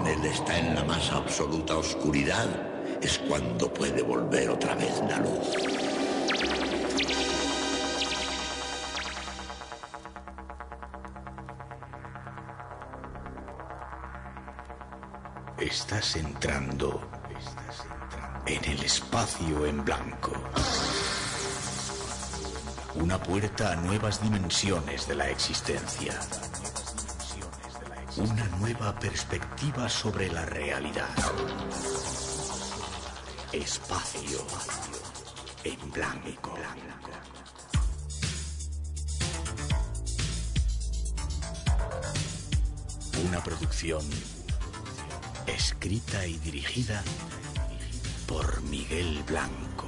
túnel está en la más absoluta oscuridad, es cuando puede volver otra vez la luz. Estás entrando en el espacio en blanco. Una puerta a nuevas dimensiones de la existencia. Una nueva perspectiva sobre la realidad. Espacio en blanco. Una producción escrita y dirigida por Miguel Blanco.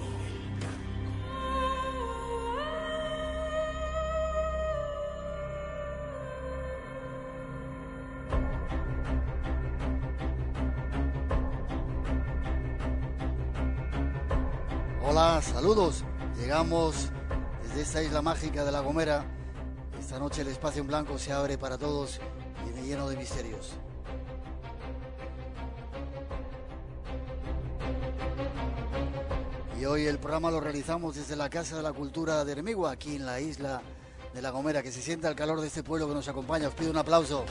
Hola, saludos. Llegamos desde esta isla mágica de La Gomera. Esta noche el espacio en blanco se abre para todos y viene lleno de misterios. Y hoy el programa lo realizamos desde la Casa de la Cultura de Hermigua, aquí en la isla de La Gomera. Que se sienta el calor de este pueblo que nos acompaña. Os pido un aplauso.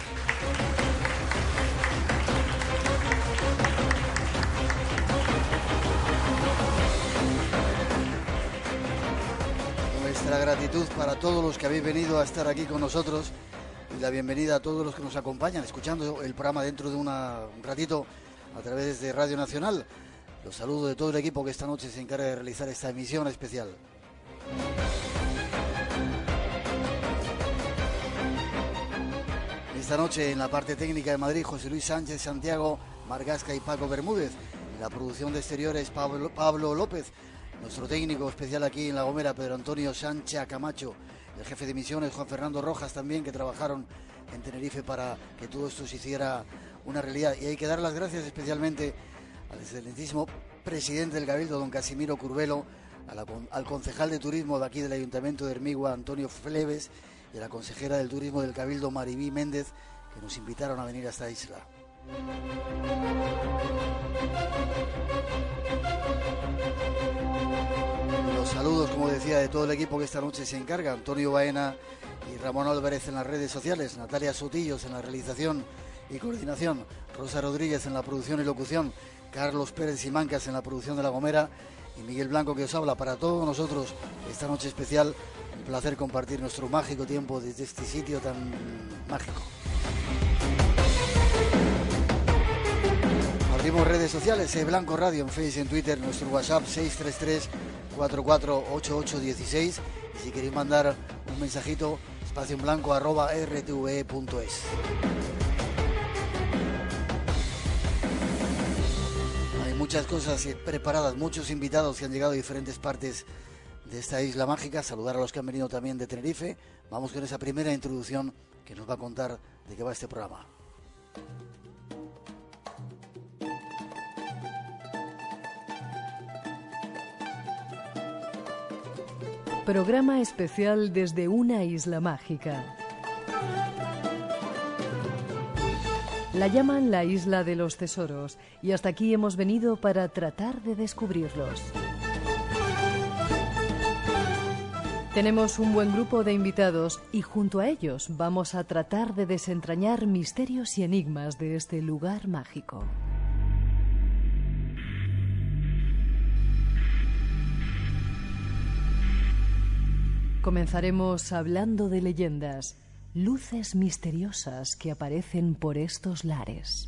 Nuestra gratitud para todos los que habéis venido a estar aquí con nosotros y la bienvenida a todos los que nos acompañan escuchando el programa dentro de un ratito a través de Radio Nacional. Los saludo de todo el equipo que esta noche se encarga de realizar esta emisión especial. Esta noche en la parte técnica de Madrid, José Luis Sánchez, Santiago Margasca y Paco Bermúdez. En la producción de exteriores, Pablo López. Nuestro técnico especial aquí en La Gomera, Pedro Antonio Sánchez Camacho. El jefe de emisiones, Juan Fernando Rojas, también, que trabajaron en Tenerife para que todo esto se hiciera una realidad. Y hay que dar las gracias especialmente al excelentísimo presidente del Cabildo, don Casimiro Curbelo, al concejal de turismo de aquí del Ayuntamiento de Hermigua, Antonio Fleves, y a la consejera del turismo del Cabildo, Maribí Méndez, que nos invitaron a venir a esta isla. Los saludos, como decía, de todo el equipo que esta noche se encarga: Antonio Baena y Ramón Álvarez en las redes sociales, Natalia Sotillos en la realización y coordinación, Rosa Rodríguez en la producción y locución, Carlos Pérez Simancas en la producción de La Gomera y Miguel Blanco, que os habla. Para todos nosotros esta noche especial, un placer compartir nuestro mágico tiempo desde este sitio tan mágico. Abrimos redes sociales, Blanco Radio en Facebook y en Twitter, nuestro WhatsApp 633-448816, y si queréis mandar un mensajito, espacioenblanco@rtve.es. Muchas cosas preparadas, muchos invitados que han llegado de diferentes partes de esta isla mágica. Saludar a los que han venido también de Tenerife. Vamos con esa primera introducción que nos va a contar de qué va este programa. Programa especial desde una isla mágica. La llaman la Isla de los Tesoros y hasta aquí hemos venido para tratar de descubrirlos. Tenemos un buen grupo de invitados y junto a ellos vamos a tratar de desentrañar misterios y enigmas de este lugar mágico. Comenzaremos hablando de leyendas. Luces misteriosas que aparecen por estos lares.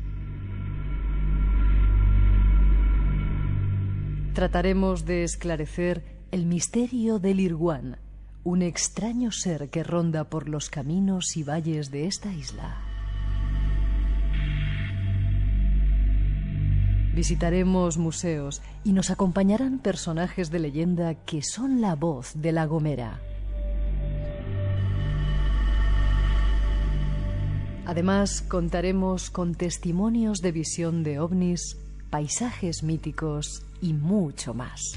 Trataremos de esclarecer el misterio del Irguán, un extraño ser que ronda por los caminos y valles de esta isla. Visitaremos museos y nos acompañarán personajes de leyenda que son la voz de La Gomera. Además, contaremos con testimonios de visión de ovnis, paisajes míticos y mucho más.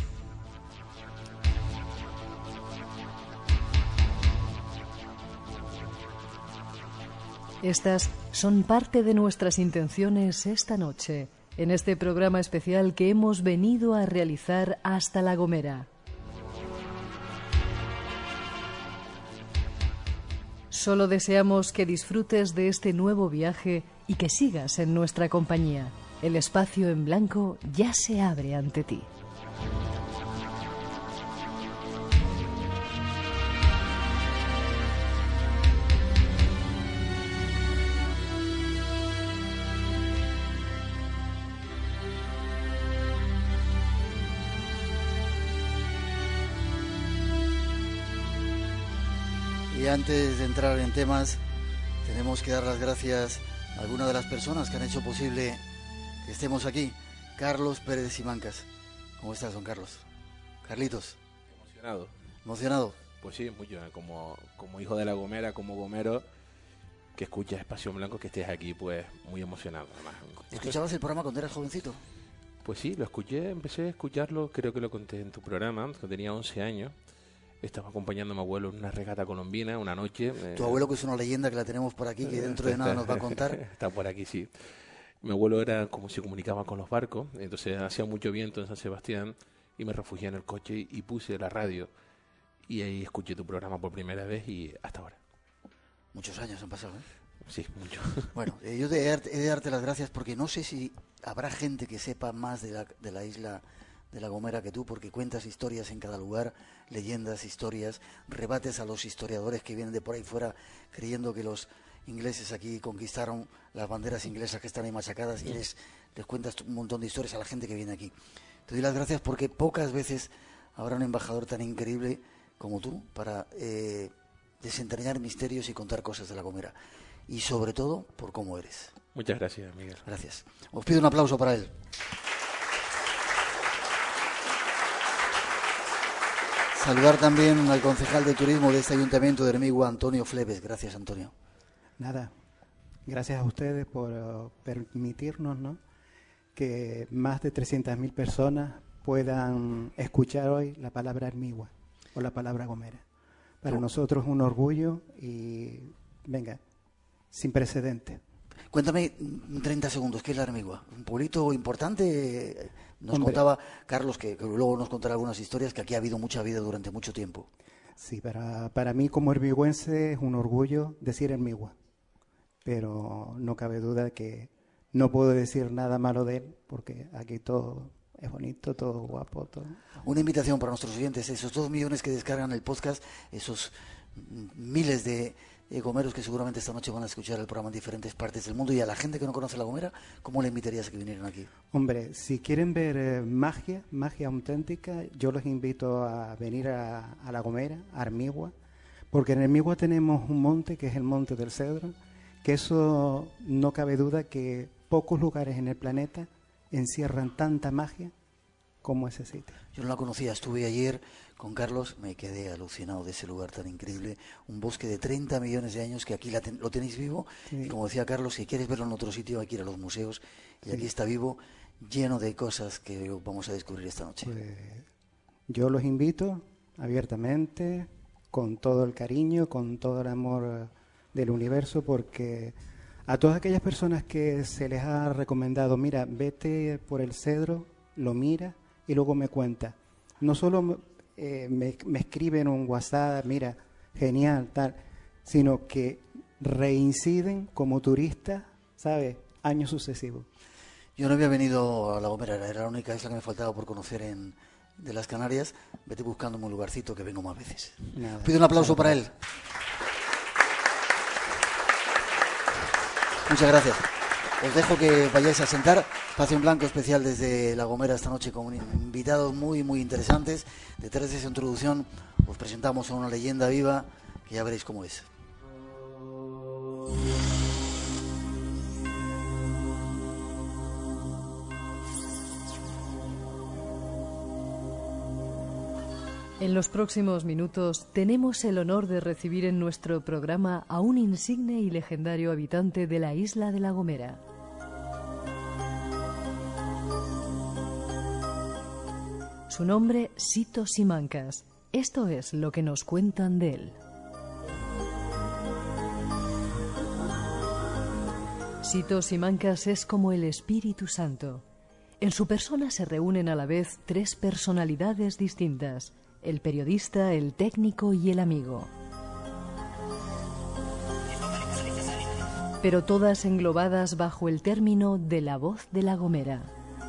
Estas son parte de nuestras intenciones esta noche, en este programa especial que hemos venido a realizar hasta La Gomera. Solo deseamos que disfrutes de este nuevo viaje y que sigas en nuestra compañía. El espacio en blanco ya se abre ante ti. Y antes de entrar en temas, tenemos que dar las gracias a algunas de las personas que han hecho posible que estemos aquí. Carlos Pérez Simancas. ¿Cómo estás, don Carlos? Carlitos. Emocionado. ¿Emocionado? Pues sí, mucho. Como hijo de La Gomera, como gomero, que escuchas Espacio en Blanco, que estés aquí, pues muy emocionado. Además. ¿Escuchabas el programa cuando eras jovencito? Pues sí, lo escuché, empecé a escucharlo, creo que lo conté en tu programa, cuando tenía 11 años. Estaba acompañando a mi abuelo en una regata colombina una noche. Tu abuelo, que es una leyenda que la tenemos por aquí, que dentro de nada nos va a contar. Está por aquí, sí. Mi abuelo era como se comunicaba con los barcos, entonces hacía mucho viento en San Sebastián y me refugié en el coche y puse la radio. Y ahí escuché tu programa por primera vez y hasta ahora. Muchos años han pasado, ¿eh? Sí, mucho. Bueno, yo he de darte las gracias porque no sé si habrá gente que sepa más de la isla de La Gomera que tú, porque cuentas historias en cada lugar, leyendas, historias, rebates a los historiadores que vienen de por ahí fuera creyendo que los ingleses aquí conquistaron las banderas inglesas que están ahí machacadas, y les cuentas un montón de historias a la gente que viene aquí. Te doy las gracias porque pocas veces habrá un embajador tan increíble como tú para desentrañar misterios y contar cosas de La Gomera, y sobre todo por cómo eres. Muchas gracias, Miguel. Gracias. Os pido un aplauso para él. Saludar también al concejal de turismo de este ayuntamiento de Hermigua, Antonio Fleves. Gracias, Antonio. Nada, gracias a ustedes por permitirnos, ¿no?, que más de 300.000 personas puedan escuchar hoy la palabra Hermigua o la palabra Gomera. Para nosotros es un orgullo y, venga, sin precedentes. Cuéntame en 30 segundos, ¿qué es la Hermigua? ¿Un pueblito importante? Nos contaba Carlos, que luego nos contará algunas historias, que aquí ha habido mucha vida durante mucho tiempo. Sí, para mí como hermigüense es un orgullo decir Hermigua, pero no cabe duda que no puedo decir nada malo de él, porque aquí todo es bonito, todo guapo, todo. Una invitación para nuestros oyentes, esos 2 millones que descargan el podcast, esos miles de gomeros que seguramente esta noche van a escuchar el programa en diferentes partes del mundo, y a la gente que no conoce La Gomera, ¿cómo le invitarías a que vinieran aquí? Hombre, si quieren ver magia auténtica, yo los invito a venir a La Gomera, a Hermigua, porque en Hermigua tenemos un monte que es el Monte del Cedro, que eso no cabe duda que pocos lugares en el planeta encierran tanta magia como ese sitio. Yo no la conocía, estuve ayer con Carlos, me quedé alucinado de ese lugar tan increíble, un bosque de 30 millones de años que aquí lo tenéis vivo, sí. Y como decía Carlos, si quieres verlo en otro sitio hay que ir a los museos, y sí, aquí está vivo, lleno de cosas que vamos a descubrir esta noche. Pues, yo los invito abiertamente, con todo el cariño, con todo el amor del universo, porque a todas aquellas personas que se les ha recomendado, mira, vete por el Cedro, lo mira y luego me cuenta. No solo me escriben un WhatsApp, mira, genial, tal, sino que reinciden como turistas, ¿sabes?, años sucesivos. Yo no había venido a La Gomera, era la única isla que me faltaba por conocer de las Canarias. Vete buscándome un lugarcito que vengo más veces. Nada, pido un aplauso para él. Muchas gracias. Os dejo que vayáis a sentar. Espacio en blanco especial desde La Gomera esta noche con invitados muy, muy interesantes. Detrás de esa introducción os presentamos a una leyenda viva que ya veréis cómo es. En los próximos minutos tenemos el honor de recibir en nuestro programa a un insigne y legendario habitante de la isla de La Gomera. Su nombre, Sito Simancas. Esto es lo que nos cuentan de él. Sito Simancas es como el Espíritu Santo. En su persona se reúnen a la vez tres personalidades distintas: el periodista, el técnico y el amigo. Pero todas englobadas bajo el término de la voz de La Gomera.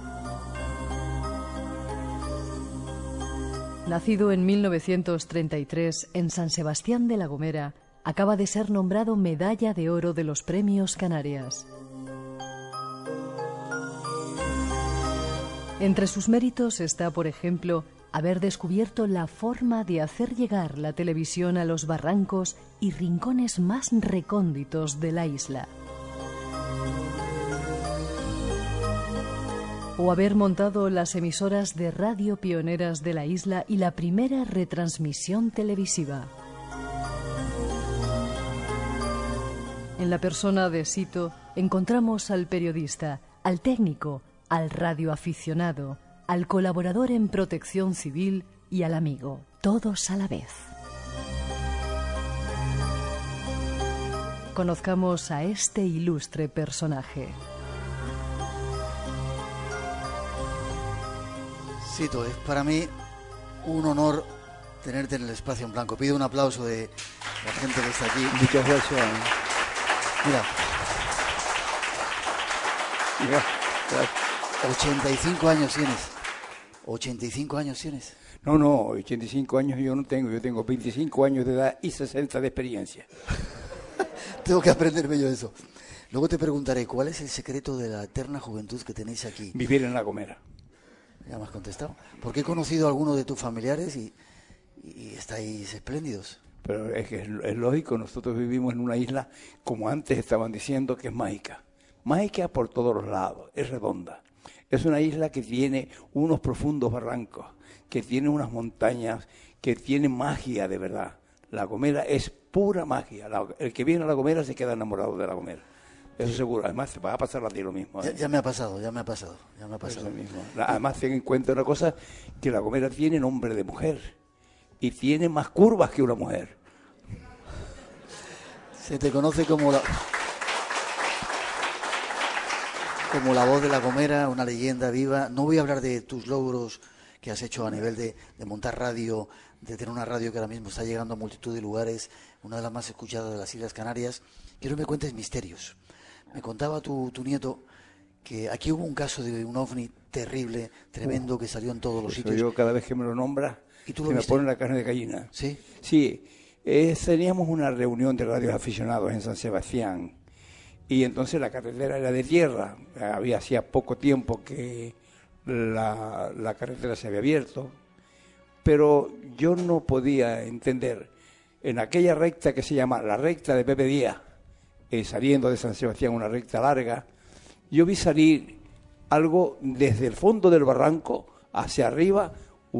Nacido en 1933 en San Sebastián de La Gomera, acaba de ser nombrado Medalla de Oro de los Premios Canarias. Entre sus méritos está, por ejemplo, haber descubierto la forma de hacer llegar la televisión a los barrancos y rincones más recónditos de la isla. O haber montado las emisoras de radio pioneras de la isla y la primera retransmisión televisiva. En la persona de Sito encontramos al periodista, al técnico, al radioaficionado, al colaborador en protección civil y al amigo, todos a la vez. Conozcamos a este ilustre personaje. Sito, es para mí un honor tenerte en el Espacio en Blanco. Pido un aplauso de la gente que está aquí. Muchas gracias. Mira, Gracias. 85 años tienes. 85 años tienes. No, 85 años yo no tengo. Yo tengo 25 años de edad y 60 de experiencia. Tengo que aprenderme yo eso. Luego te preguntaré, ¿cuál es el secreto de la eterna juventud que tenéis aquí? Vivir en La Gomera. Ya me has contestado. Porque he conocido a algunos de tus familiares y estáis espléndidos. Pero es que es lógico, nosotros vivimos en una isla, como antes estaban diciendo, que es mágica. Mágica por todos los lados, es redonda. Es una isla que tiene unos profundos barrancos, que tiene unas montañas, que tiene magia de verdad. La Gomera es pura magia. El que viene a La Gomera se queda enamorado de La Gomera. Eso seguro. Además, te va a pasar a ti lo mismo. Ya me ha pasado. Eso mismo. Además, ten en cuenta una cosa, que La Gomera tiene nombre de mujer y tiene más curvas que una mujer. Se te conoce como la voz de La Gomera, una leyenda viva. No voy a hablar de tus logros que has hecho a nivel de montar radio, de tener una radio que ahora mismo está llegando a multitud de lugares, una de las más escuchadas de las Islas Canarias. Quiero que me cuentes misterios. Me contaba tu nieto que aquí hubo un caso de un ovni terrible, tremendo, que salió en todos los sitios. Yo cada vez que me lo nombra, ¿Y me pone la carne de gallina. ¿Sí? Sí. Teníamos una reunión de radios aficionados en San Sebastián y entonces la carretera era de tierra. Hacía poco tiempo que la carretera se había abierto, pero yo no podía entender en aquella recta que se llama la recta de Pepe Díaz, saliendo de San Sebastián, una recta larga, yo vi salir algo desde el fondo del barranco hacia arriba,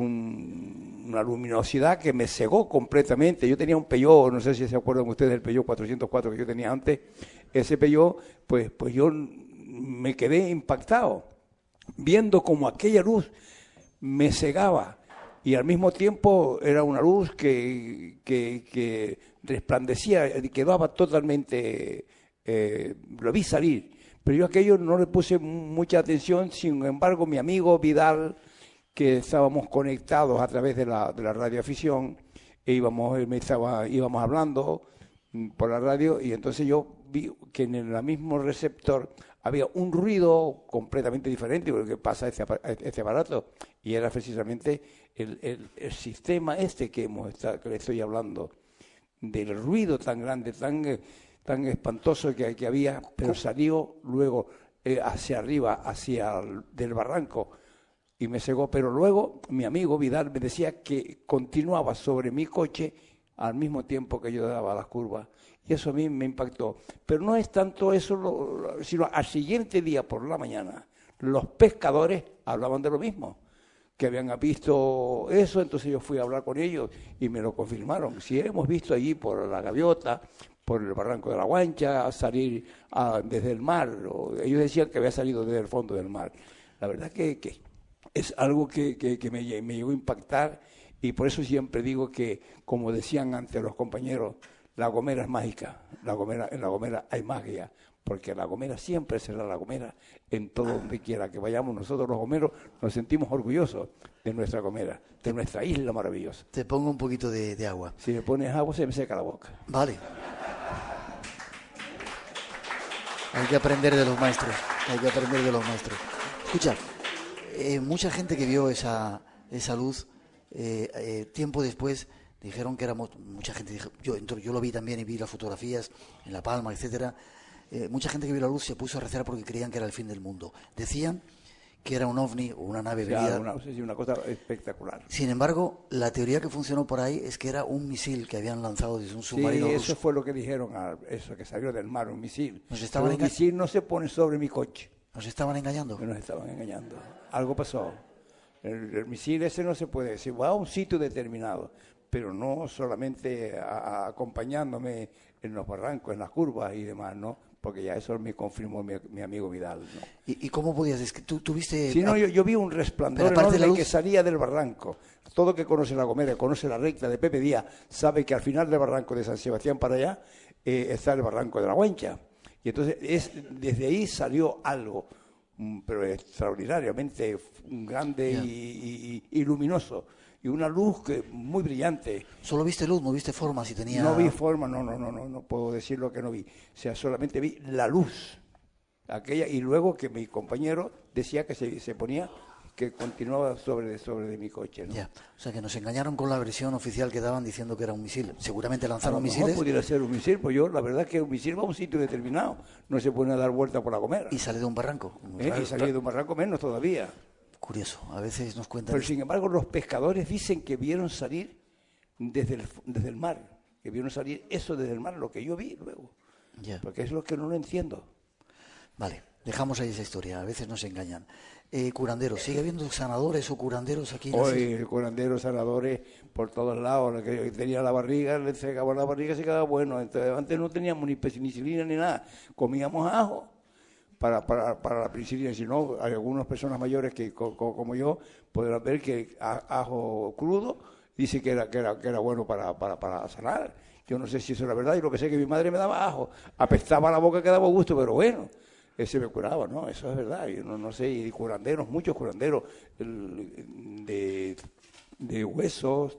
una luminosidad que me cegó completamente. Yo tenía un Peugeot, no sé si se acuerdan ustedes del Peugeot 404 que yo tenía antes. Ese Peugeot, pues yo me quedé impactado, viendo como aquella luz me cegaba y al mismo tiempo era una luz que resplandecía, quedaba totalmente, lo vi salir, pero yo aquello no le puse mucha atención. Sin embargo, mi amigo Vidal, que estábamos conectados a través de la radioafición, íbamos hablando por la radio, y entonces yo vi que en el mismo receptor había un ruido completamente diferente de lo que pasa este aparato, y era precisamente el sistema que le estoy hablando, del ruido tan grande, tan espantoso que había, pero salió luego hacia arriba, del barranco, y me cegó. Pero luego mi amigo Vidal me decía que continuaba sobre mi coche al mismo tiempo que yo daba las curvas, y eso a mí me impactó. Pero no es tanto eso, sino al siguiente día por la mañana los pescadores hablaban de lo mismo, que habían visto eso. Entonces yo fui a hablar con ellos y me lo confirmaron. Si hemos visto allí por la Gaviota, por el barranco de la Guancha, salir desde el mar. Ellos decían que había salido desde el fondo del mar. La verdad que es algo que me llegó a impactar, y por eso siempre digo que, como decían antes los compañeros, La Gomera es mágica. En La Gomera hay magia, porque La Gomera siempre será La Gomera en todo donde quiera que vayamos. Nosotros los gomeros nos sentimos orgullosos de nuestra Gomera, de nuestra isla maravillosa. Te pongo un poquito de agua. Si me pones agua se me seca la boca. Vale. Hay que aprender de los maestros, Escucha, mucha gente que vio esa luz, tiempo después dijeron que éramos, mucha gente dijo, yo lo vi también y vi las fotografías en La Palma, etcétera. Mucha gente que vio la luz se puso a rezar porque creían que era el fin del mundo. Decían que era un ovni o una nave venida. Una cosa espectacular. Sin embargo, la teoría que funcionó por ahí es que era un misil que habían lanzado desde un submarino ruso. Eso fue lo que dijeron, eso que salió del mar, un misil. Un misil no se pone sobre mi coche. ¿Nos estaban engañando? Nos estaban engañando. Algo pasó. El misil ese no se puede decir, va a un sitio determinado, pero no solamente acompañándome en los barrancos, en las curvas y demás, ¿no? Porque ya eso me confirmó mi amigo Vidal, ¿no? ¿Y cómo podías? Es que tú viste... Sí, no, yo vi un resplandor enorme que salía del barranco. Todo que conoce La Gomera, conoce la recta de Pepe Díaz, sabe que al final del barranco de San Sebastián para allá está el barranco de la Huencha. Y entonces desde ahí salió algo, pero extraordinariamente grande y luminoso. Y una luz muy brillante. ¿Solo viste luz, no viste forma? Si tenía... No vi forma, no puedo decir lo que no vi. O sea, solamente vi la luz. Aquella, y luego que mi compañero decía que se ponía, que continuaba sobre de mi coche, ¿no? Ya, o sea, que nos engañaron con la versión oficial que daban diciendo que era un misil. Seguramente lanzaron misiles. No pudiera ser un misil, pues la verdad es que un misil va a un sitio determinado. No se pone a dar vuelta por La Gomera. Y sale de un barranco. Y sale de un barranco menos todavía. Curioso, a veces nos cuentan... Pero sin embargo los pescadores dicen que vieron salir desde el mar, que vieron salir eso desde el mar, lo que yo vi luego, porque es lo que no lo entiendo. Vale, dejamos ahí esa historia, a veces nos engañan. Curanderos, ¿sigue habiendo sanadores o curanderos aquí? Hoy curanderos, sanadores por todos lados, el que tenía la barriga, le entregaba la barriga, se quedaba bueno. Entonces, antes no teníamos ni penicilina ni nada, comíamos ajo para la penicilina, si no, hay algunas personas mayores que como yo podrán ver que ajo crudo dice que era bueno para sanar. Yo no sé si eso es la verdad, y lo que sé es que mi madre me daba ajo, apestaba la boca que daba gusto, pero bueno, ese me curaba, ¿no? Eso es verdad. Yo no sé, y curanderos, muchos curanderos de huesos,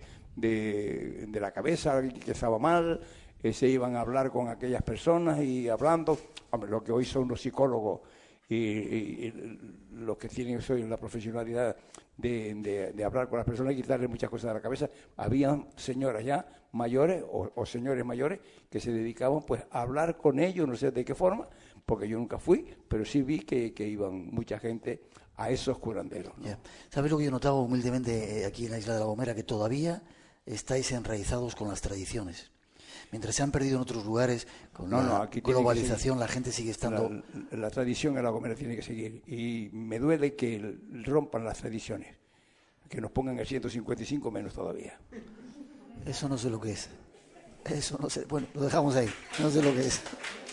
de la cabeza que estaba mal, se iban a hablar con aquellas personas y hablando, hombre, lo que hoy son los psicólogos y los que tienen hoy la profesionalidad de hablar con las personas y quitarle muchas cosas de la cabeza. Habían señoras ya mayores o señores mayores que se dedicaban pues a hablar con ellos, no sé de qué forma, porque yo nunca fui, pero sí vi que iban mucha gente a esos curanderos, ¿no? ¿Sabes lo que yo notaba humildemente aquí en la isla de La Gomera? Que todavía estáis enraizados con las tradiciones. Mientras se han perdido en otros lugares, con la globalización, la gente sigue estando... La tradición en La Gomera tiene que seguir. Y me duele que rompan las tradiciones, que nos pongan el 155 menos todavía. Eso no sé lo que es. Eso no sé. Bueno, lo dejamos ahí. No sé lo que es.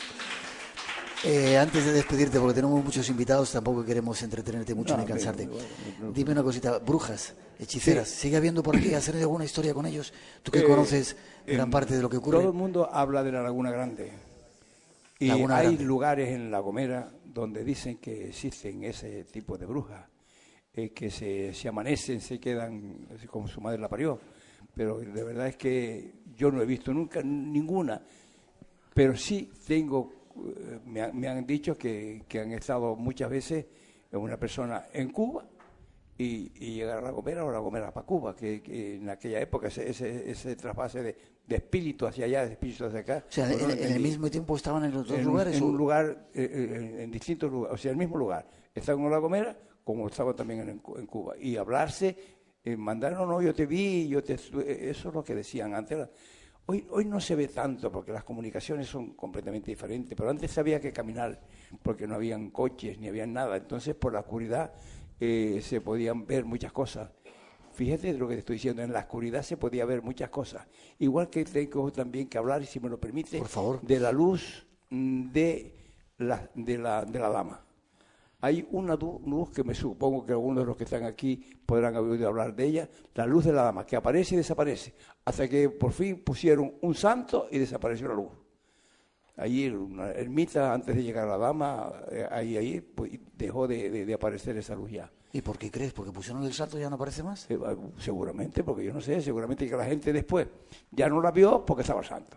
Antes de despedirte, porque tenemos muchos invitados, tampoco queremos entretenerte mucho ni cansarte. Dime una cosita, brujas, hechiceras, ¿sigue habiendo por aquí? ¿Has tenido alguna historia con ellos? ¿Tú que conoces gran parte de lo que ocurre? Todo el mundo habla de la Laguna Grande. Y hay lugares en La Gomera donde dicen que existen ese tipo de brujas, que se amanecen, se quedan como su madre la parió. Pero de verdad es que yo no he visto nunca ninguna, pero sí tengo... Me han dicho que han estado muchas veces una persona en Cuba y llegar a La Gomera o La Gomera para Cuba, que en aquella época ese trasvase de espíritu hacia allá, de espíritu hacia acá. O sea, en el mismo tiempo estaban en los dos lugares. En un lugar, en distintos lugares, o sea, el mismo lugar. Estaban en La Gomera como estaban también en Cuba. Y hablarse, mandaron, yo te vi, eso es lo que decían antes. Hoy no se ve tanto porque las comunicaciones son completamente diferentes, pero antes había que caminar porque no habían coches ni habían nada. Entonces, por la oscuridad se podían ver muchas cosas. Fíjate lo que te estoy diciendo, en la oscuridad se podía ver muchas cosas. Igual que tengo también que hablar, si me lo permite, por favor, de la luz de la dama. Hay una luz que me supongo que algunos de los que están aquí podrán haber oído hablar de ella, la luz de la dama, que aparece y desaparece, hasta que por fin pusieron un santo y desapareció la luz. Allí en una ermita, antes de llegar a la dama, ahí pues, dejó de aparecer esa luz ya. ¿Y por qué crees? ¿Porque pusieron el salto y ya no aparece más? Seguramente, porque yo no sé, seguramente que la gente después ya no la vio porque estaba el santo.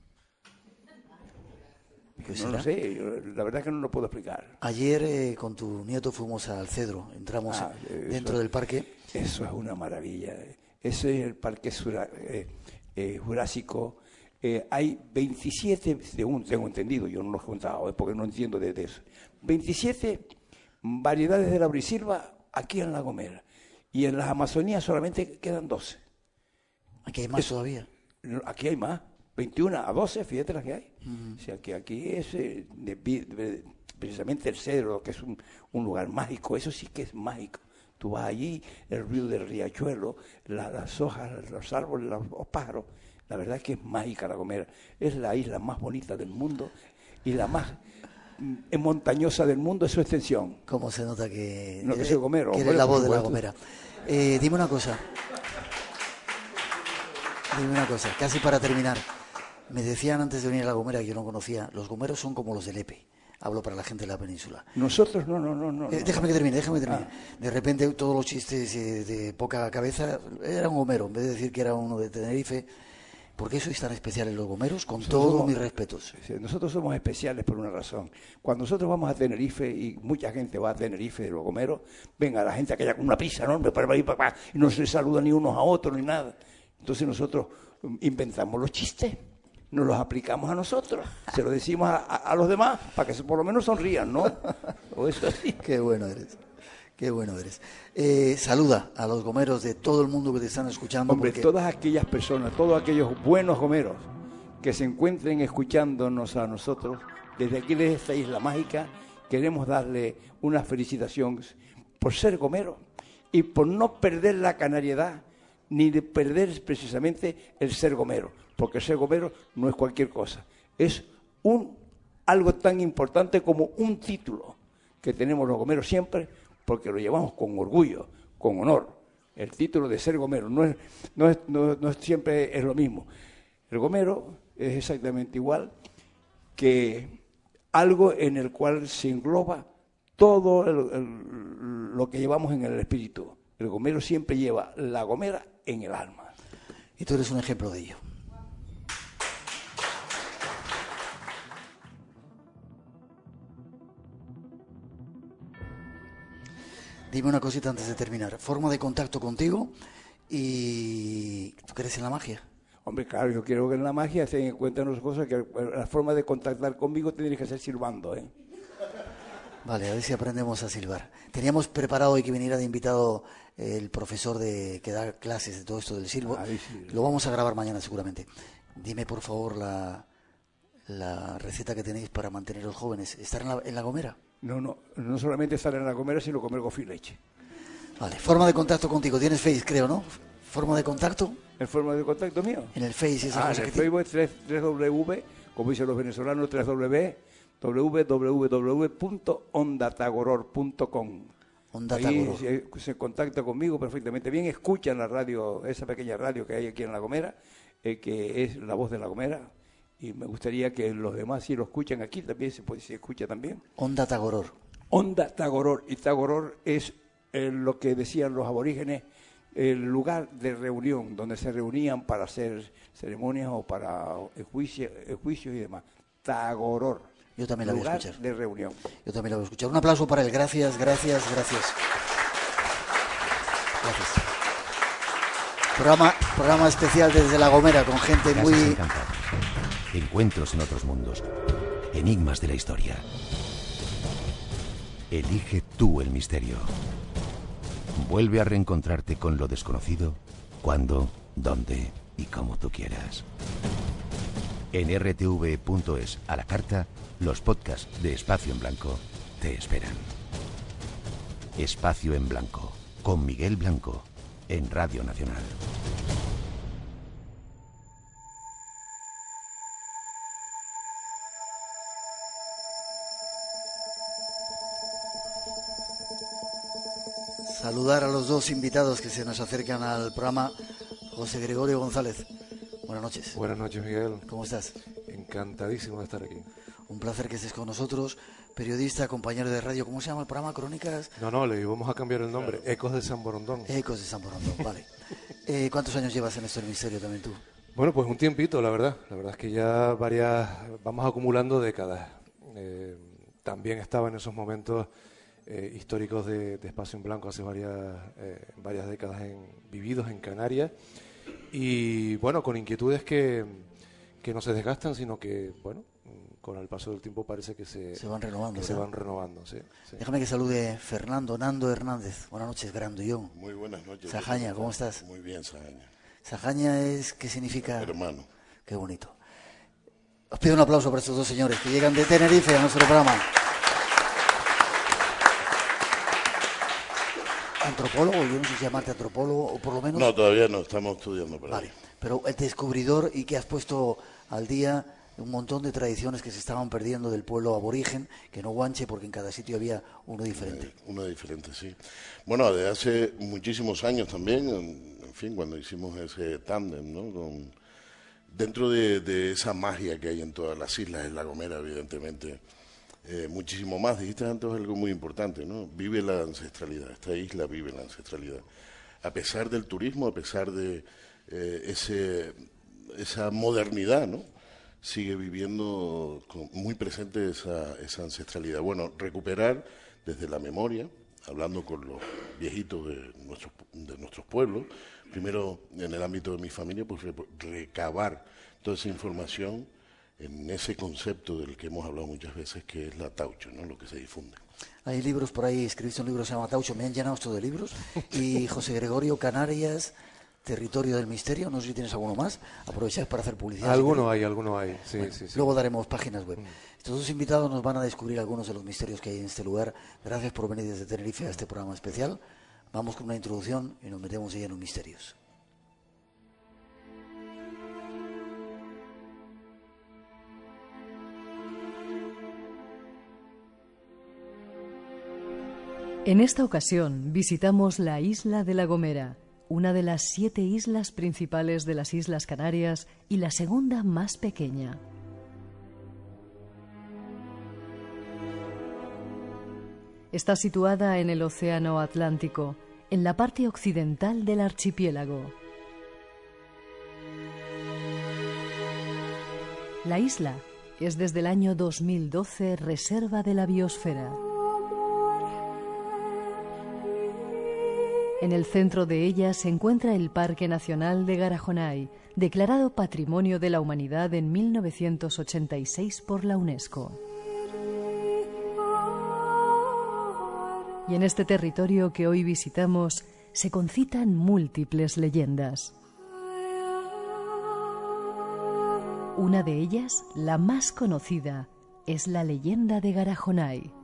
No lo sé, la verdad es que no lo puedo explicar. Ayer con tu nieto fuimos al Cedro, entramos dentro del parque. Eso es una maravilla. Ese es el parque jurásico. Hay 27, según tengo entendido, yo no los he contado, porque no entiendo de eso. 27 variedades de laurisilva aquí en La Gomera. Y en las Amazonías solamente quedan 12. ¿Aquí hay más todavía? Aquí hay más. 21 a 12, fíjate las que hay. O sea, que aquí es precisamente el Cedro, que es un lugar mágico. Eso sí que es mágico. Tú vas allí, el río del riachuelo, las hojas, los árboles, los pájaros. La verdad es que es mágica La Gomera. Es la isla más bonita del mundo y la más montañosa del mundo es su extensión. ¿Cómo se nota que, no, que soy gomero, que eres la voz de La Gomera? Dime una cosa, casi para terminar. Me decían antes de venir a La Gomera, que yo no conocía, los gomeros son como los del Epe. Hablo para la gente de la península. Nosotros no. Déjame que termine. De repente todos los chistes de poca cabeza era un gomero, en vez de decir que era uno de Tenerife. ¿Por qué sois tan especiales los gomeros? Con todos mis respetos. Nosotros somos especiales por una razón. Cuando nosotros vamos a Tenerife, y mucha gente va a Tenerife de los gomeros, venga la gente aquella con una prisa enorme para ir para acá, y no se saludan ni unos a otros ni nada. Entonces nosotros inventamos los chistes, nos los aplicamos a nosotros, se lo decimos a los demás para que por lo menos sonrían, ¿no? O eso así. Qué bueno eres. Saluda a los gomeros de todo el mundo que te están escuchando. Hombre, todas aquellas personas, todos aquellos buenos gomeros que se encuentren escuchándonos a nosotros, desde aquí de esta isla mágica, queremos darle una felicitación por ser gomero y por no perder la canariedad, ni de perder precisamente el ser gomero, porque ser gomero no es cualquier cosa, es algo tan importante como un título que tenemos los gomeros siempre, porque lo llevamos con orgullo, con honor. El título de ser gomero no es siempre es lo mismo. El gomero es exactamente igual que algo en el cual se engloba todo lo que llevamos en el espíritu. El gomero siempre lleva la gomera en el alma. Y tú eres un ejemplo de ello. Dime una cosita antes de terminar. Forma de contacto contigo y... ¿Tú crees en la magia? Hombre, claro, yo quiero que en la magia se den cuenta unas cosas que la forma de contactar conmigo tendría que ser silbando, ¿eh? Vale, a ver si aprendemos a silbar. Teníamos preparado hoy que viniera de invitado el profesor que da clases de todo esto del silbo. Sí. Lo vamos a grabar mañana seguramente. Dime, por favor, la receta que tenéis para manteneros jóvenes. ¿Estar en la Gomera? No solamente estar en La Gomera, sino comer gofio y leche. Vale, forma de contacto contigo. Tienes Face, creo, ¿no? ¿Forma de contacto? ¿El forma de contacto mío? En el Face. Esa cosa en el Facebook es 3W, como dicen los venezolanos, 3W, www.ondatagoror.com. Ahí se contacta conmigo perfectamente bien, escuchan la radio, esa pequeña radio que hay aquí en La Gomera, que es La Voz de La Gomera, y me gustaría que los demás, si lo escuchan aquí, también se escucha también. Onda Tagoror. Onda Tagoror, y Tagoror es lo que decían los aborígenes, el lugar de reunión, donde se reunían para hacer ceremonias o para juicios y demás. Tagoror. Yo también la voy a escuchar. De reunión. Yo también la voy a escuchar. Un aplauso para él. Gracias. Programa especial desde La Gomera con gente muy... Encuentros en otros mundos. Enigmas de la historia. Elige tú el misterio. Vuelve a reencontrarte con lo desconocido, cuando, dónde y como tú quieras. En rtv.es a la carta, los podcasts de Espacio en Blanco te esperan. Espacio en Blanco, con Miguel Blanco, en Radio Nacional. Saludar a los dos invitados que se nos acercan al programa. José Gregorio González, buenas noches. Buenas noches, Miguel. ¿Cómo estás? encantadísimo de estar aquí. Un placer que estés con nosotros, periodista, compañero de radio. ¿Cómo se llama el programa? ¿Crónicas? No, le vamos a cambiar el nombre. Ecos de San Borondón. Ecos de San Borondón, vale. ¿Cuántos años llevas en esto del misterio también tú? Bueno, pues un tiempito, la verdad. La verdad es que ya vamos acumulando décadas. También estaba en esos momentos históricos de Espacio en Blanco hace varias décadas vividos en Canarias. Y bueno, con inquietudes que no se desgastan, sino que, bueno, con el paso del tiempo parece que se van renovando. Sí. Déjame que salude Fernando Nando Hernández. Buenas noches, Grandullón. Muy buenas noches. Sajaña, ¿cómo estás? Muy bien, Sajaña. Sajaña ¿qué significa? Hermano. Qué bonito. Os pido un aplauso para estos dos señores que llegan de Tenerife a nuestro programa. ¿Antropólogo? Yo no sé si llamarte antropólogo o por lo menos... No, todavía no, estamos estudiando por ahí. Vale, pero el descubridor y que has puesto al día un montón de tradiciones que se estaban perdiendo del pueblo aborigen, que no guanche porque en cada sitio había uno diferente. Uno diferente, sí. Bueno, desde hace muchísimos años también, en fin, cuando hicimos ese tándem, ¿no? Dentro de esa magia que hay en todas las islas, en La Gomera, evidentemente, muchísimo más. Dijiste antes algo muy importante, ¿no? Vive la ancestralidad, esta isla vive la ancestralidad. A pesar del turismo, a pesar de esa modernidad, ¿no? Sigue viviendo muy presente esa ancestralidad. Bueno, recuperar desde la memoria, hablando con los viejitos de nuestros pueblos, primero en el ámbito de mi familia, pues recabar toda esa información en ese concepto del que hemos hablado muchas veces, que es la taucho, ¿no? Lo que se difunde. Hay libros por ahí, escribiste un libro que se llama Taucho, me han llenado esto de libros, y José Gregorio, Canarias, Territorio del Misterio, no sé si tienes alguno más, aprovechad para hacer publicidad. Alguno hay, sí, bueno, sí. Luego daremos páginas web. Estos dos invitados nos van a descubrir algunos de los misterios que hay en este lugar. Gracias por venir desde Tenerife a este programa especial. Vamos con una introducción y nos metemos ya en los misterios. En esta ocasión visitamos la isla de La Gomera, una de las 7 islas principales de las Islas Canarias y la segunda más pequeña. Está situada en el Océano Atlántico, en la parte occidental del archipiélago. La isla es desde el año 2012 reserva de la biosfera. En el centro de ella se encuentra el Parque Nacional de Garajonay, declarado Patrimonio de la Humanidad en 1986 por la UNESCO. Y en este territorio que hoy visitamos se concitan múltiples leyendas. Una de ellas, la más conocida, es la leyenda de Garajonay.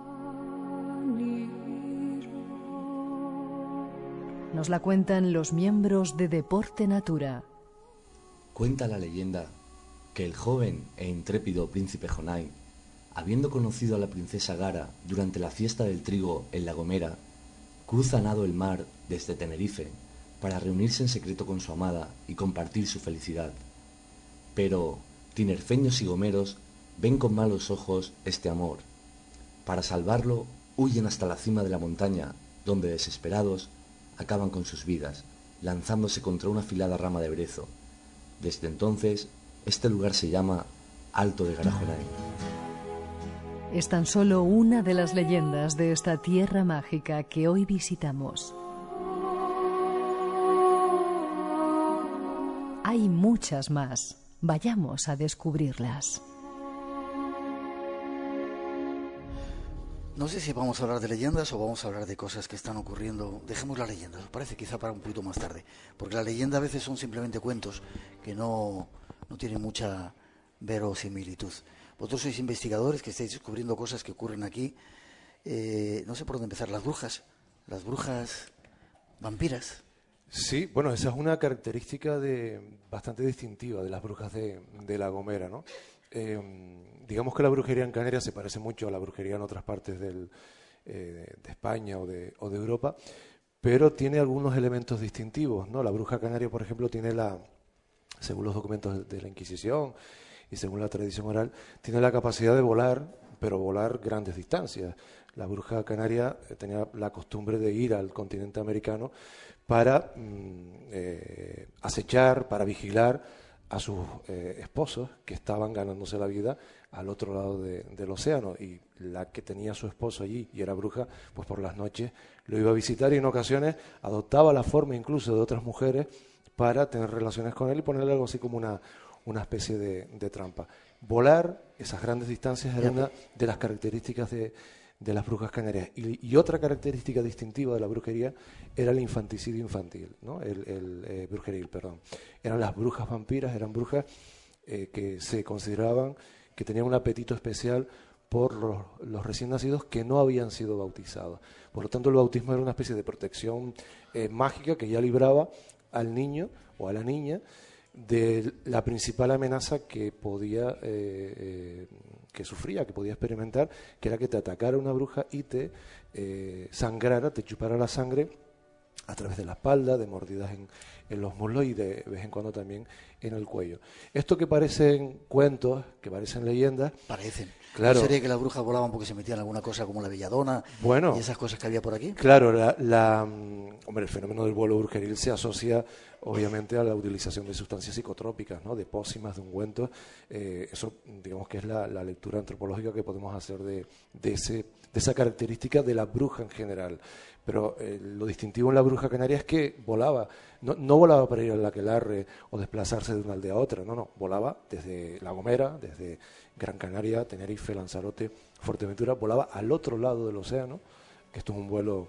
Nos la cuentan los miembros de Deporte Natura. Cuenta la leyenda que el joven e intrépido príncipe Jonay, habiendo conocido a la princesa Gara durante la fiesta del trigo en La Gomera, cruza a nado el mar desde Tenerife para reunirse en secreto con su amada y compartir su felicidad. Pero tinerfeños y gomeros ven con malos ojos este amor. Para salvarlo, huyen hasta la cima de la montaña, donde desesperados acaban con sus vidas, lanzándose contra una afilada rama de brezo. Desde entonces, este lugar se llama Alto de Garajonay. Es tan solo una de las leyendas de esta tierra mágica que hoy visitamos. Hay muchas más. Vayamos a descubrirlas. No sé si vamos a hablar de leyendas o vamos a hablar de cosas que están ocurriendo. Dejemos la leyenda, ¿os parece? Quizá para un poquito más tarde. Porque la leyenda a veces son simplemente cuentos que no tienen mucha verosimilitud. Vosotros sois investigadores que estáis descubriendo cosas que ocurren aquí. No sé por dónde empezar. Las brujas vampiras. Sí, bueno, esa es una característica bastante distintiva de las brujas de La Gomera, ¿no? Digamos que la brujería en Canarias se parece mucho a la brujería en otras partes de España o de Europa, pero tiene algunos elementos distintivos, ¿no? La bruja canaria, por ejemplo, tiene según los documentos de la Inquisición y según la tradición oral, tiene la capacidad de volar, pero volar grandes distancias. La bruja canaria tenía la costumbre de ir al continente americano para acechar, para vigilar a sus esposos que estaban ganándose la vida al otro lado del océano, y la que tenía a su esposo allí y era bruja, pues por las noches lo iba a visitar y en ocasiones adoptaba la forma incluso de otras mujeres para tener relaciones con él y ponerle algo así como una especie de trampa. Volar esas grandes distancias era una de las características de las brujas canarias. Y otra característica distintiva de la brujería era el infanticidio infantil, ¿no? el brujeril, perdón. Eran las brujas vampiras, eran brujas que se consideraban que tenían un apetito especial por los recién nacidos que no habían sido bautizados. Por lo tanto, el bautismo era una especie de protección mágica que ya libraba al niño o a la niña de la principal amenaza que podía que sufría, que podía experimentar, que era que te atacara una bruja y te sangrara, te chupara la sangre a través de la espalda, de mordidas en los muslos y de vez en cuando también en el cuello. Esto que parecen cuentos, que parecen leyendas... Parecen. Claro. ¿No sería que las brujas volaban porque se metían alguna cosa como la belladona y esas cosas que había por aquí? Claro, hombre, el fenómeno del vuelo brujeril se asocia obviamente a la utilización de sustancias psicotrópicas, ¿no? De pócimas, de ungüentos. Eso, digamos que es la lectura antropológica que podemos hacer de esa característica de la bruja en general. Pero lo distintivo en la bruja canaria es que volaba, no volaba para ir al aquelarre o desplazarse de una aldea a otra, no, volaba desde La Gomera, desde Gran Canaria, Tenerife, Lanzarote, Fuerteventura, volaba al otro lado del océano, que esto es un vuelo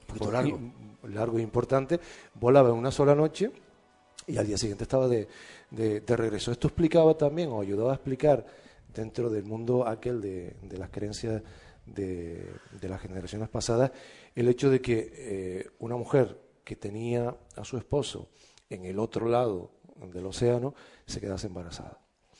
largo e importante, volaba en una sola noche y al día siguiente estaba de regreso. Esto explicaba también, o ayudaba a explicar, dentro del mundo aquel de las creencias de las generaciones pasadas, el hecho de que una mujer que tenía a su esposo en el otro lado del océano se quedase embarazada.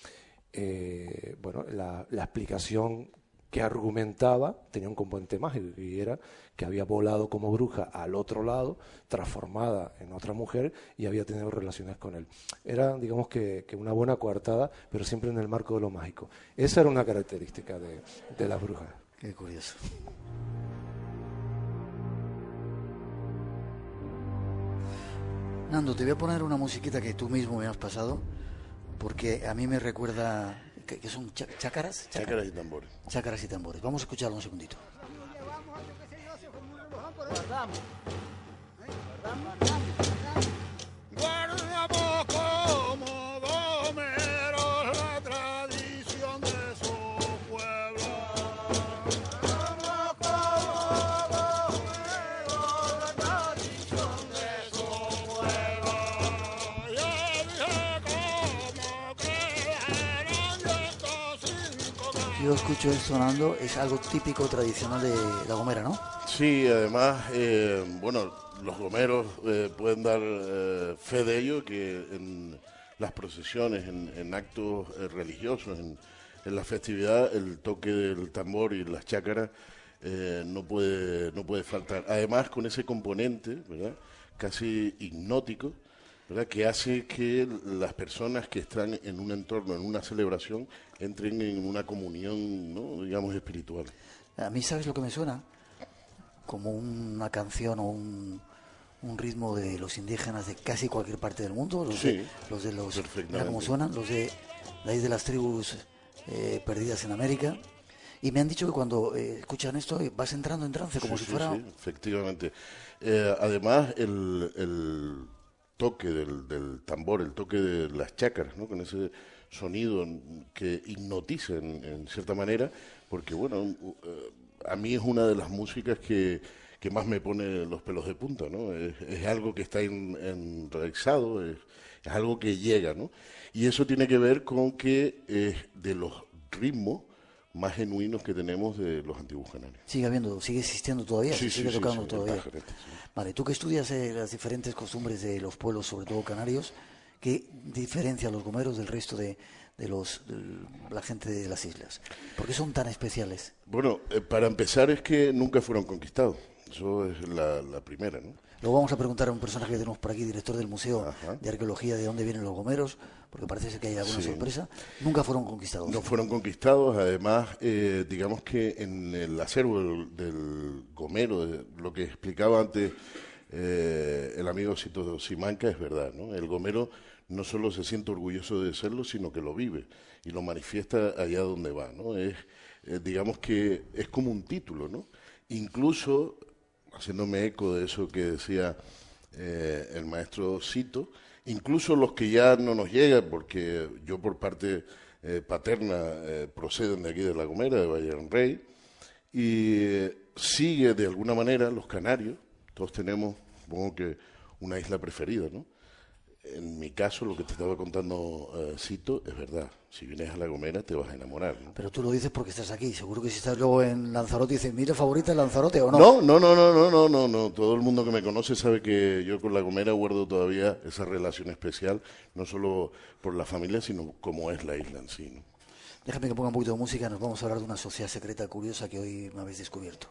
Bueno, la explicación que argumentaba tenía un componente mágico y era que había volado como bruja al otro lado, transformada en otra mujer y había tenido relaciones con él. Era, digamos que una buena coartada, pero siempre en el marco de lo mágico. Esa era una característica de las brujas. Qué curioso. Nando, te voy a poner una musiquita que tú mismo me has pasado, porque a mí me recuerda que son chácaras. Chácaras y tambores. Chácaras y tambores. Vamos a escucharlo un segundito. Guardamos como gomeros la tradición de su pueblo. Guardamos como gomeros la tradición de su pueblo. Yo dije cómo crearon estos 5 campos. Yo escucho esto, Nando, es algo típico, tradicional de La Gomera, ¿no? Sí, además, bueno, los gomeros pueden dar fe de ello, que en las procesiones, en actos religiosos, en la festividad, el toque del tambor y las chácaras no puede faltar. Además, con ese componente, ¿verdad?, casi hipnótico, ¿verdad?, que hace que las personas que están en un entorno, en una celebración, entren en una comunión, ¿no?, digamos, espiritual. A mí, ¿sabes lo que me suena? Como una canción o un ritmo de los indígenas de casi cualquier parte del mundo, mira cómo suenan, los de las tribus perdidas en América, y me han dicho que cuando escuchan esto vas entrando en trance, como si fuera... Sí, efectivamente. Además, el toque del tambor, el toque de las chácaras, ¿no?, con ese sonido que hipnotiza en cierta manera, porque bueno, a mí es una de las músicas que más me pone los pelos de punta, ¿no? Es algo que está enraizado, es algo que llega, ¿no? Y eso tiene que ver con que es de los ritmos más genuinos que tenemos de los antiguos canarios. Sigue existiendo todavía, sigue tocando todavía. Sí. Vale, tú que estudias las diferentes costumbres de los pueblos, sobre todo canarios, ¿qué diferencia a los gomeros del resto de la gente de las islas? ¿Por qué son tan especiales? Bueno, para empezar es que nunca fueron conquistados. Eso es la primera, ¿no? Luego vamos a preguntar a un personaje que tenemos por aquí, director del Museo Ajá. de Arqueología, de dónde vienen los gomeros, porque parece ser que hay alguna Sí. sorpresa. Nunca fueron conquistados. No fueron conquistados, además, digamos que en el acervo del gomero, de lo que explicaba antes el amigo Cito Simanca, es verdad, ¿no? El gomero no solo se siente orgulloso de serlo, sino que lo vive y lo manifiesta allá donde va, ¿no? Digamos que es como un título, ¿no? Incluso, haciéndome eco de eso que decía el maestro Cito, incluso los que ya no nos llegan, porque yo por parte paterna proceden de aquí de La Gomera, de Valle del Rey, y sigue de alguna manera los canarios, todos tenemos, supongo que, una isla preferida, ¿no? En mi caso, lo que te estaba contando Cito es verdad. Si vienes a La Gomera te vas a enamorar, ¿no? Pero tú lo dices porque estás aquí. Seguro que si estás luego en Lanzarote y dices, ¿mi favorita es Lanzarote o no? No. Todo el mundo que me conoce sabe que yo con La Gomera guardo todavía esa relación especial, no solo por la familia, sino como es la isla en sí, ¿no? Déjame que ponga un poquito de música. Nos vamos a hablar de una sociedad secreta curiosa que hoy me habéis descubierto.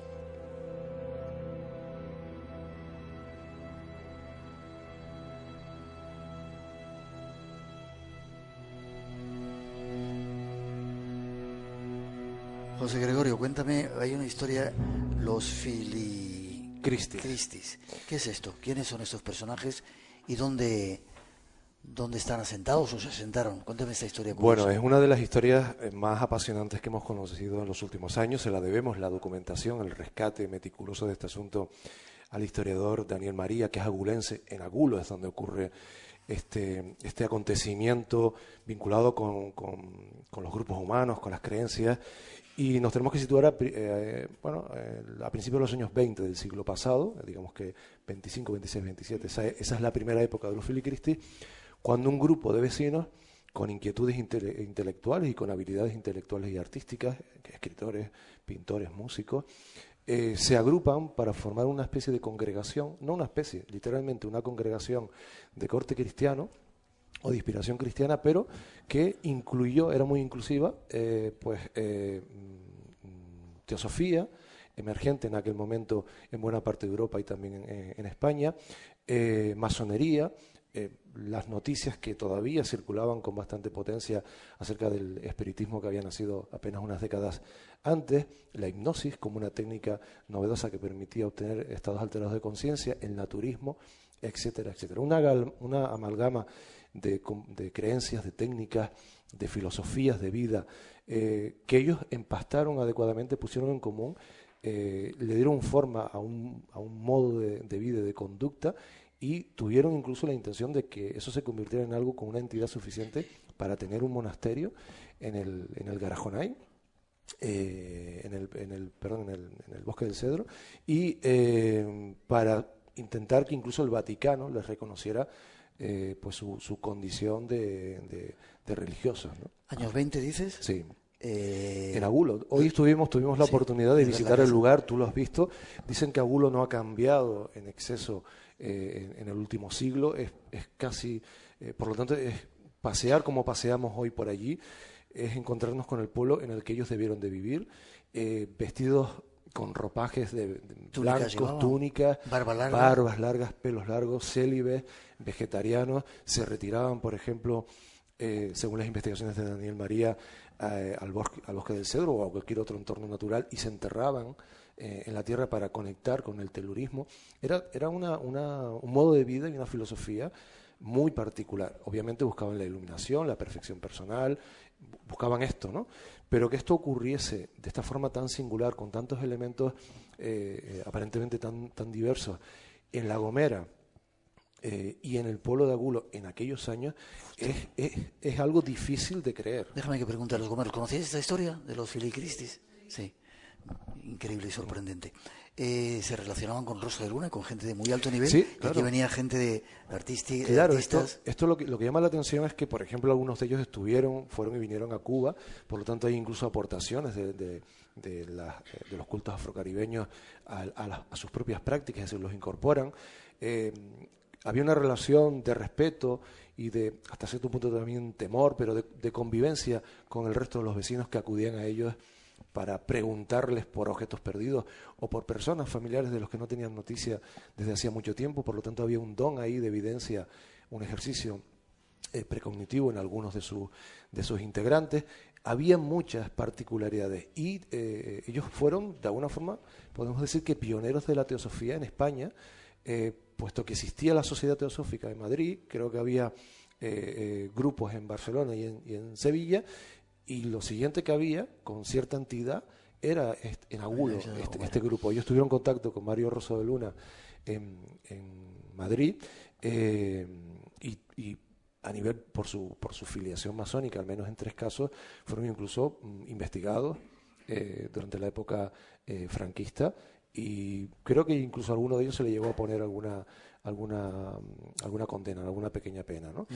José Gregorio, cuéntame, hay una historia, los Filicristis. ¿Qué es esto? ¿Quiénes son estos personajes y dónde están asentados o se asentaron? Cuéntame esta historia curiosa. Bueno, es una de las historias más apasionantes que hemos conocido en los últimos años. Se la debemos la documentación, el rescate meticuloso de este asunto al historiador Daniel María, que es agulense. En Agulo es donde ocurre este acontecimiento vinculado con los grupos humanos, con las creencias. Y nos tenemos que situar a principios de los años 20 del siglo pasado, digamos que 25, 26, 27. Esa es la primera época de los Filicristis, cuando un grupo de vecinos con inquietudes intelectuales y con habilidades intelectuales y artísticas, escritores, pintores, músicos, se agrupan para formar una especie de congregación, no una especie, literalmente una congregación de corte cristiano o de inspiración cristiana, pero que era muy inclusiva, teosofía, emergente en aquel momento en buena parte de Europa y también en España, masonería, las noticias que todavía circulaban con bastante potencia acerca del espiritismo que había nacido apenas unas décadas antes, la hipnosis como una técnica novedosa que permitía obtener estados alterados de conciencia, el naturismo, etcétera, etcétera. Una amalgama de creencias, de técnicas, de filosofías de vida, que ellos empastaron adecuadamente, pusieron en común, le dieron forma a un modo de vida y de conducta, y tuvieron incluso la intención de que eso se convirtiera en algo con una entidad suficiente para tener un monasterio en el Garajonay, en el Bosque del Cedro, y para intentar que incluso el Vaticano les reconociera su condición de religiosos, ¿no? ¿Años 20 dices? Sí. En Agulo. Hoy tuvimos la oportunidad de visitar el lugar, tú lo has visto. Dicen que Agulo no ha cambiado en exceso en el último siglo, es casi, por lo tanto, es pasear como paseamos hoy por allí, es encontrarnos con el pueblo en el que ellos debieron de vivir, vestidos con ropajes blancos, túnicas, barbas largas, pelos largos, célibes, vegetarianos, se retiraban, por ejemplo, según las investigaciones de Daniel María, al bosque del Cedro o a cualquier otro entorno natural, y se enterraban en la tierra para conectar con el telurismo. Era un modo de vida y una filosofía muy particular. Obviamente buscaban la iluminación, la perfección personal, buscaban esto, ¿no? Pero que esto ocurriese de esta forma tan singular, con tantos elementos aparentemente tan diversos, en La Gomera y en el pueblo de Agulo en aquellos años, es algo difícil de creer. Déjame que pregunte a los gomeros, ¿conocíais esta historia de los Filicristis? Sí, increíble y sorprendente. Se relacionaban con Rosa de Luna, con gente de muy alto nivel, sí, claro. Y aquí venía gente de artistas. Claro, esto lo que llama la atención es que, por ejemplo, algunos de ellos fueron y vinieron a Cuba, por lo tanto hay incluso aportaciones de los cultos afrocaribeños a sus propias prácticas, es decir, los incorporan. Había una relación de respeto y hasta cierto punto también temor, pero de convivencia con el resto de los vecinos que acudían a ellos para preguntarles por objetos perdidos o por personas familiares de los que no tenían noticia desde hacía mucho tiempo. Por lo tanto, había un don ahí de evidencia, un ejercicio precognitivo en algunos de sus integrantes. Había muchas particularidades y ellos fueron, de alguna forma, podemos decir que pioneros de la teosofía en España, puesto que existía la Sociedad Teosófica de Madrid, creo que había grupos en Barcelona y en Sevilla, y lo siguiente que había, con cierta entidad, era en Agulo, este grupo. Ellos tuvieron contacto con Mario Rosso de Luna en Madrid, y a nivel, por su filiación masónica, al menos en 3 casos, fueron incluso investigados durante la época franquista, y creo que incluso a alguno de ellos se le llegó a poner alguna condena, alguna pequeña pena, ¿no?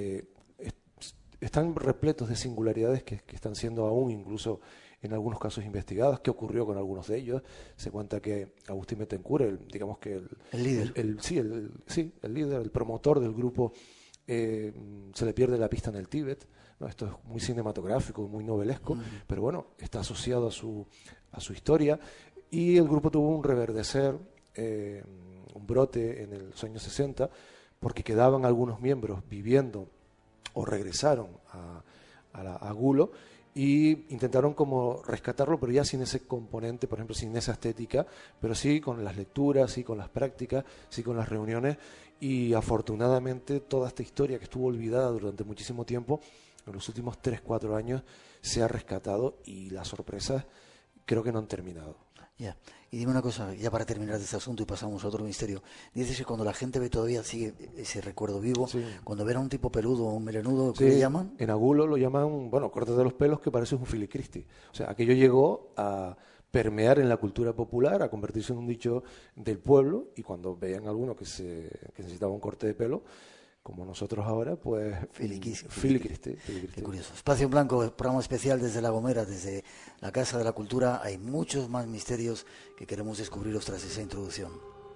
Están repletos de singularidades que están siendo aún incluso en algunos casos investigadas. ¿Qué ocurrió con algunos de ellos? Se cuenta que Agustín Betancourt, digamos que el líder, el líder, el promotor del grupo, se le pierde la pista en el Tíbet, ¿no? Esto es muy cinematográfico, muy novelesco, pero bueno, está asociado a su historia, y el grupo tuvo un reverdecer, un brote en los años 60, porque quedaban algunos miembros viviendo o regresaron a Gulo, y intentaron como rescatarlo, pero ya sin ese componente, por ejemplo, sin esa estética, pero sí con las lecturas, sí con las prácticas, sí con las reuniones, y afortunadamente toda esta historia que estuvo olvidada durante muchísimo tiempo, en los últimos 3-4 años se ha rescatado, y las sorpresas creo que no han terminado. Ya. Y dime una cosa, ya para terminar de este asunto y pasamos a otro misterio. Dices que cuando la gente ve todavía, sigue ese recuerdo vivo, sí, cuando ven a un tipo peludo o un melenudo, ¿qué le llaman? En Agulo lo llaman, bueno, córtate los pelos, que parece un filicristi. O sea, aquello llegó a permear en la cultura popular, a convertirse en un dicho del pueblo, y cuando veían a alguno que necesitaba un corte de pelo, como nosotros ahora, pues filicristi. Qué curioso. Espacio en Blanco, programa especial desde La Gomera, desde la Casa de la Cultura. Hay muchos más misterios que queremos descubriros tras esa introducción.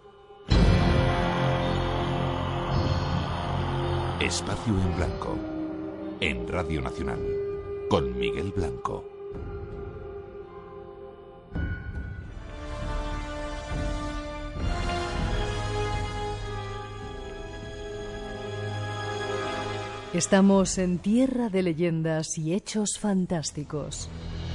Espacio en Blanco, en Radio Nacional, con Miguel Blanco. Estamos en tierra de leyendas y hechos fantásticos.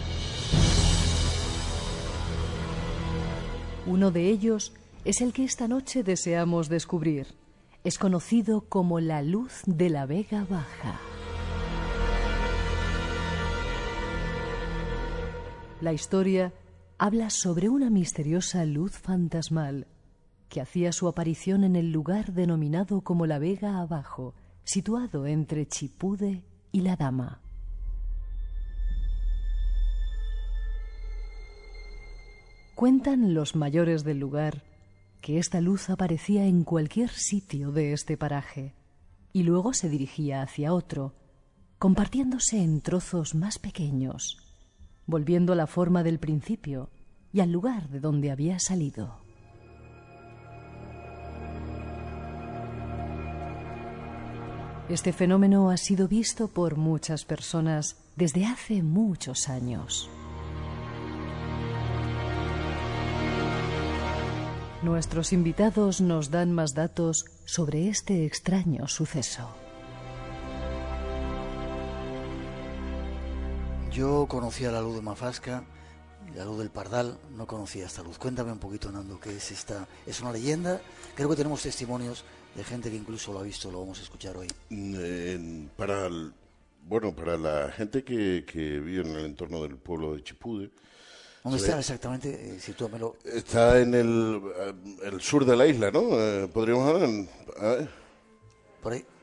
Uno de ellos es el que esta noche deseamos descubrir. Es conocido como la Luz de la Vega Baja. La historia habla sobre una misteriosa luz fantasmal que hacía su aparición en el lugar denominado como la Vega Abajo, situado entre Chipude y La Dama. Cuentan los mayores del lugar que esta luz aparecía en cualquier sitio de este paraje y luego se dirigía hacia otro, compartiéndose en trozos más pequeños, volviendo a la forma del principio y al lugar de donde había salido. Este fenómeno ha sido visto por muchas personas desde hace muchos años. Nuestros invitados nos dan más datos sobre este extraño suceso. Yo conocía la luz de Mafasca, la luz del Pardal, no conocía esta luz. Cuéntame un poquito, Nando, ¿qué es esta? ¿Es una leyenda? Creo que tenemos testimonios de gente que incluso lo ha visto, lo vamos a escuchar hoy. Para la gente que vive en el entorno del pueblo de Chipude. ¿Dónde está exactamente? Sitúamelo. Está en el sur de la isla, ¿no? Podríamos ver. Por ahí.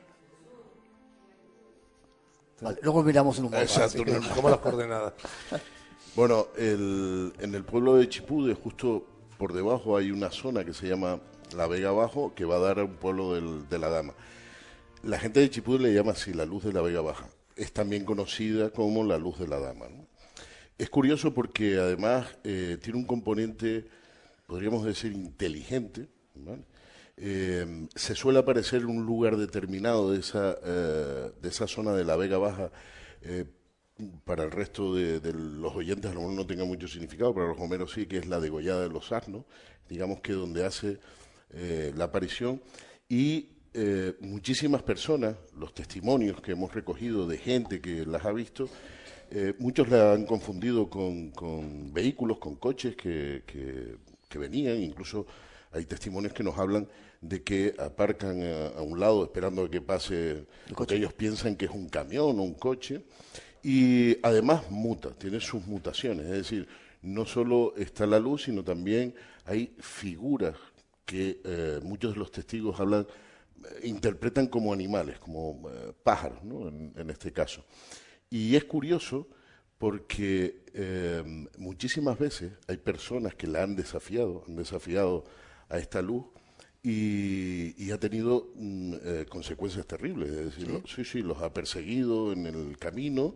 Vale, luego miramos en un mapa. Exacto, como las coordenadas. Bueno, en el pueblo de Chipude, justo por debajo, hay una zona que se llama La Vega Bajo, que va a dar a un pueblo de La Dama. La gente de Chipude le llama así, la Luz de la Vega Baja. Es también conocida como la Luz de la Dama, ¿no? Es curioso porque además tiene un componente, podríamos decir, inteligente, ¿vale? Se suele aparecer en un lugar determinado de esa zona de la Vega Baja para el resto de los oyentes a lo mejor no tenga mucho significado, para los gomeros sí, que es la degollada de los asnos, digamos que donde hace la aparición, y muchísimas personas, los testimonios que hemos recogido de gente que las ha visto, muchos la han confundido con vehículos, con coches que venían, incluso hay testimonios que nos hablan de que aparcan a un lado esperando a que pase lo que ellos piensan que es un camión o un coche, y además muta, tiene sus mutaciones, es decir, no solo está la luz, sino también hay figuras que muchos de los testigos hablan, interpretan como animales, como pájaros, ¿no? En este caso. Y es curioso porque muchísimas veces hay personas que la han desafiado a esta luz y ha tenido consecuencias terribles. Es decir, sí, los ha perseguido en el camino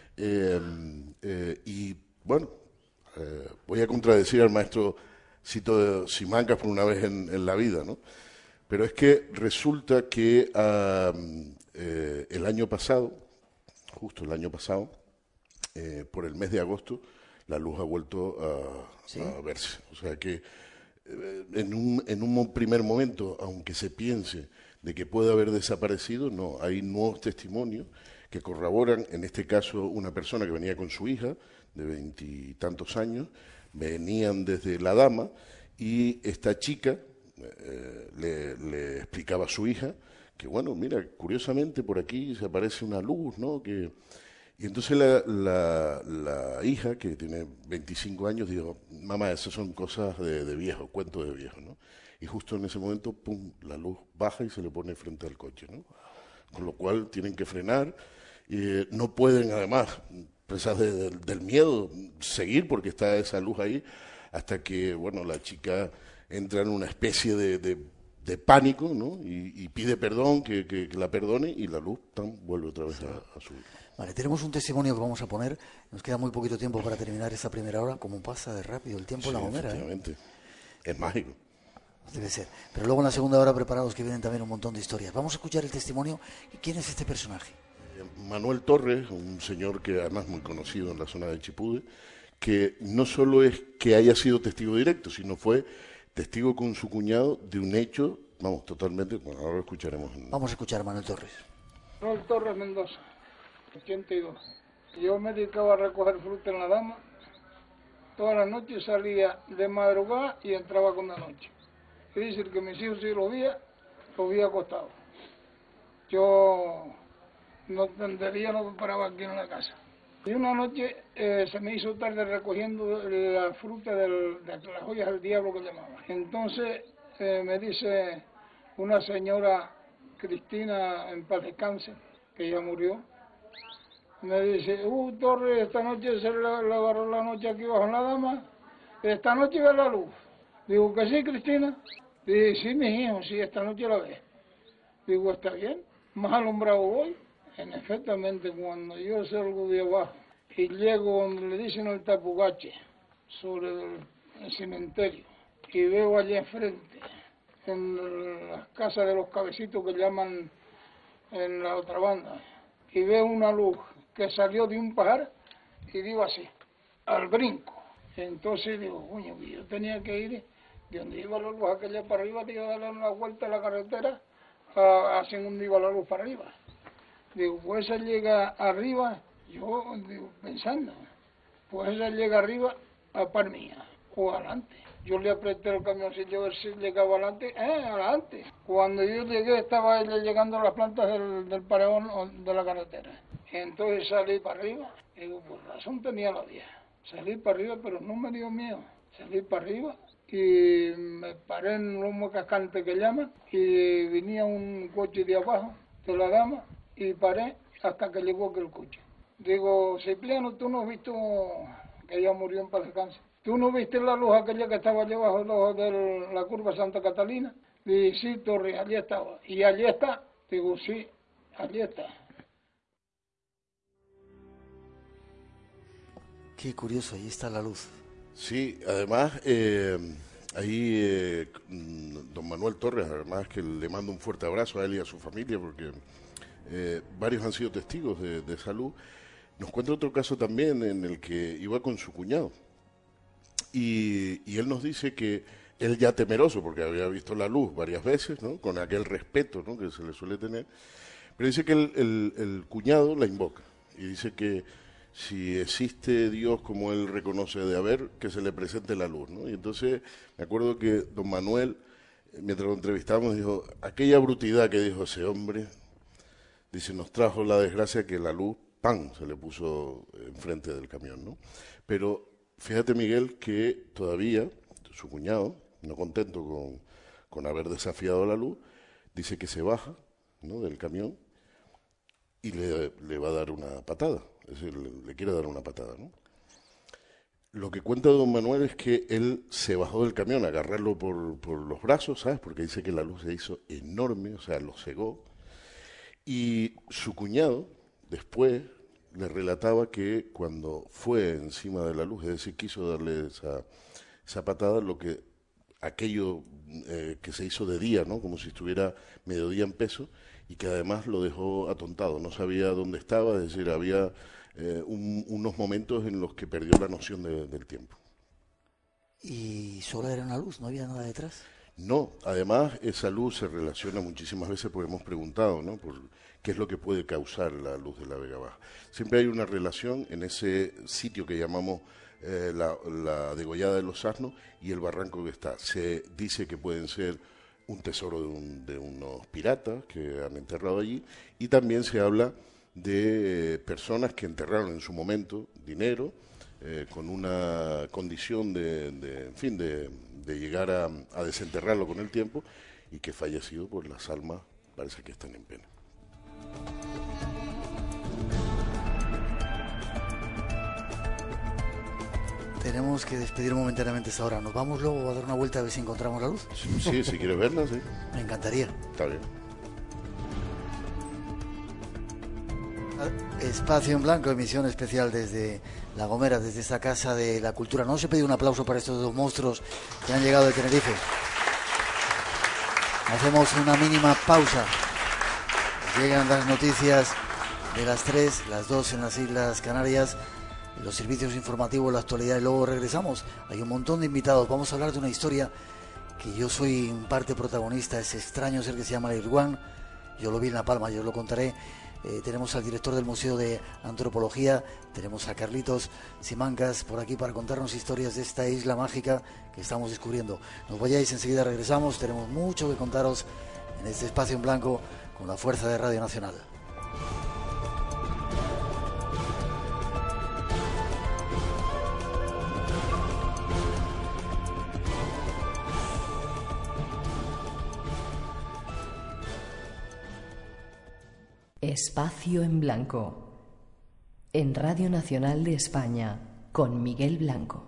y bueno, voy a contradecir al maestro Cito Simancas por una vez en la vida, ¿no? Pero es que resulta que el año pasado, justo el año pasado, por el mes de agosto, la luz ha vuelto a verse. O sea que en un primer momento, aunque se piense de que puede haber desaparecido, no, hay nuevos testimonios que corroboran, en este caso una persona que venía con su hija de 20 y tantos años, venían desde La Dama y esta chica le explicaba a su hija que, bueno, mira, curiosamente por aquí se aparece una luz, ¿no? Y entonces la hija, que tiene 25 años, dijo, mamá, esas son cosas de viejo, cuentos de viejo, ¿no? Y justo en ese momento, pum, la luz baja y se le pone frente al coche, ¿no? Con lo cual tienen que frenar, y no pueden además, presas del miedo, seguir porque está esa luz ahí, hasta que, bueno, la chica entra en una especie de pánico, ¿no? Y pide perdón, que la perdone, y la luz vuelve otra vez a subir. Vale, tenemos un testimonio que vamos a poner. Nos queda muy poquito tiempo para terminar esta primera hora. Como pasa de rápido el tiempo en La Gomera. Efectivamente. Es mágico. Debe ser. Pero luego en la segunda hora preparados que vienen también un montón de historias. Vamos a escuchar el testimonio. ¿Quién es este personaje? Manuel Torres, un señor que además muy conocido en la zona de Chipude, que no solo es que haya sido testigo directo, sino fue testigo con su cuñado de un hecho, vamos, totalmente, bueno, ahora lo escucharemos. Vamos a escuchar a Manuel Torres. Manuel Torres Mendoza, 82. Yo me dedicaba a recoger fruta en La Dama. Todas las noches salía de madrugada y entraba con la noche. Es decir, que mis hijos, si los vi acostados. Yo no entendería, no me paraba aquí en la casa. Y una noche se me hizo tarde recogiendo la fruta de las joyas del diablo que llamaban. Entonces me dice una señora, Cristina, en paz descanse, que ya murió, me dice, Torres, esta noche se le agarró la noche aquí bajo La Dama, esta noche ve la luz. Digo, ¿que sí, Cristina? Dice, sí, mis hijos, sí, esta noche la ve. Digo, está bien, más alumbrado voy. Efectivamente, cuando yo salgo de abajo y llego donde le dicen el Tapugache, sobre el cementerio, y veo allá enfrente, en las casas de los cabecitos que llaman en la otra banda, y veo una luz que salió de un pajar y digo así, al brinco. Entonces digo, coño, yo tenía que ir de donde iba la luz aquella para arriba, tenía que darle una vuelta a la carretera, hacen donde iba la luz para arriba. Digo, pues esa llega arriba, yo digo, pensando, pues esa llega arriba a par mía, o adelante. Yo le apreté el camioncillo a ver si llegaba adelante, adelante. Cuando yo llegué estaba ella llegando a las plantas del paredón de la carretera. Entonces salí para arriba, digo, por razón tenía la vieja. Salí para arriba, pero no me dio miedo. Salí para arriba y me paré en un lomo cascante que llaman, y venía un coche de abajo, de La Dama, y paré hasta que llegó aquel coche. Digo, Cipriano, ¿tú no has visto que ella murió en paz descanse? ¿Tú no viste la luz aquella que estaba allí abajo de la curva Santa Catalina? Digo, sí, Torres, allí estaba. ¿Y allí está? Digo, sí, allí está. Qué curioso, ahí está la luz. Sí, además, ahí don Manuel Torres, además que le mando un fuerte abrazo a él y a su familia, porque varios han sido testigos de esa luz. Nos cuenta otro caso también en el que iba con su cuñado. Y él nos dice que él ya temeroso, porque había visto la luz varias veces, ¿no? Con aquel respeto, ¿no?, que se le suele tener, pero dice que el cuñado la invoca y dice que si existe Dios como él reconoce de haber, que se le presente la luz, ¿no? Y entonces me acuerdo que don Manuel, mientras lo entrevistábamos, dijo, aquella brutidad que dijo ese hombre, dice, nos trajo la desgracia que la luz, ¡pam!, se le puso enfrente del camión, ¿no? Pero fíjate, Miguel, que todavía su cuñado, no contento con haber desafiado la luz, dice que se baja, ¿no?, del camión y le va a dar una patada, es decir, le quiere dar una patada, ¿no? Lo que cuenta don Manuel es que él se bajó del camión a agarrarlo por los brazos, ¿sabes? Porque dice que la luz se hizo enorme, o sea, lo cegó. Y su cuñado después le relataba que cuando fue encima de la luz, es decir, quiso darle esa patada, aquello que se hizo de día, ¿no?, como si estuviera mediodía en peso, y que además lo dejó atontado, no sabía dónde estaba, es decir, había unos momentos en los que perdió la noción del tiempo. ¿Y solo era una luz? ¿No había nada detrás? No, además esa luz se relaciona muchísimas veces, porque hemos preguntado, ¿no?, por qué es lo que puede causar la luz de la Vega Baja. Siempre hay una relación en ese sitio que llamamos la degollada de los asnos y el barranco que está. Se dice que pueden ser un tesoro de unos piratas que han enterrado allí, y también se habla de personas que enterraron en su momento dinero con una condición de llegar a desenterrarlo con el tiempo, y que fallecido, pues las almas parece que están en pena. Tenemos que despedir momentáneamente esta hora. ¿Nos vamos luego a dar una vuelta a ver si encontramos la luz? Sí, si quieres verla, sí. Me encantaría. Está bien. Espacio en Blanco, emisión especial desde La Gomera, desde esta Casa de la Cultura. No se pide un aplauso para estos dos monstruos que han llegado de Tenerife. Hacemos una mínima pausa. Llegan las noticias de las 3, las 2 en las Islas Canarias, los servicios informativos, la actualidad, y luego regresamos. Hay un montón de invitados. Vamos a hablar de una historia que yo soy en parte protagonista. Es extraño ser que se llama el Irguán. Yo lo vi en La Palma, yo lo contaré. Tenemos al director del Museo de Antropología, tenemos a Carlitos Simancas por aquí para contarnos historias de esta isla mágica que estamos descubriendo. No os vayáis, enseguida regresamos. Tenemos mucho que contaros en este Espacio en Blanco con la fuerza de Radio Nacional. Espacio en Blanco, en Radio Nacional de España, con Miguel Blanco.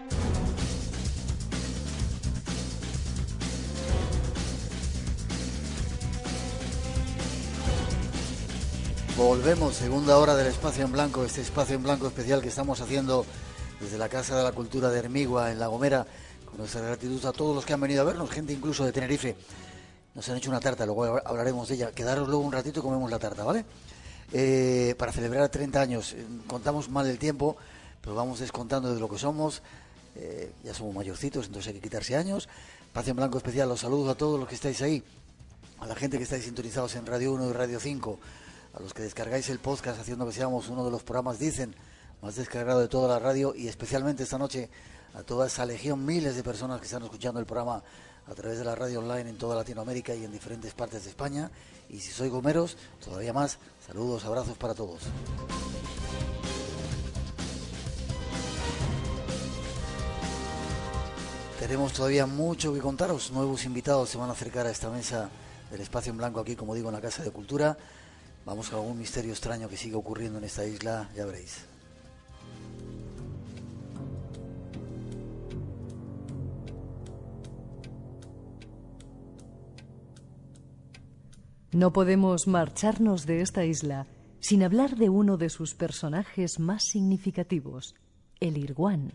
Volvemos, segunda hora del Espacio en Blanco, este Espacio en Blanco especial que estamos haciendo desde la Casa de la Cultura de Hermigua, en La Gomera, con nuestra gratitud a todos los que han venido a vernos, gente incluso de Tenerife. Nos han hecho una tarta, luego hablaremos de ella. Quedaros luego un ratito y comemos la tarta, ¿vale? Para celebrar 30 años. Contamos mal el tiempo, pero vamos descontando de lo que somos. Ya somos mayorcitos, entonces hay que quitarse años. Espacio en Blanco especial, los saludo a todos los que estáis ahí. A la gente que estáis sintonizados en Radio 1 y Radio 5. A los que descargáis el podcast haciendo que seamos uno de los programas, dicen, más descargado de toda la radio. Y especialmente esta noche a toda esa legión, miles de personas que están escuchando el programa a través de la radio online en toda Latinoamérica y en diferentes partes de España. Y si sois gomeros, todavía más. Saludos, abrazos para todos. Tenemos todavía mucho que contaros. Nuevos invitados se van a acercar a esta mesa del Espacio en Blanco aquí, como digo, en la Casa de Cultura. Vamos a algún misterio extraño que sigue ocurriendo en esta isla, ya veréis. No podemos marcharnos de esta isla sin hablar de uno de sus personajes más significativos, el Irguán.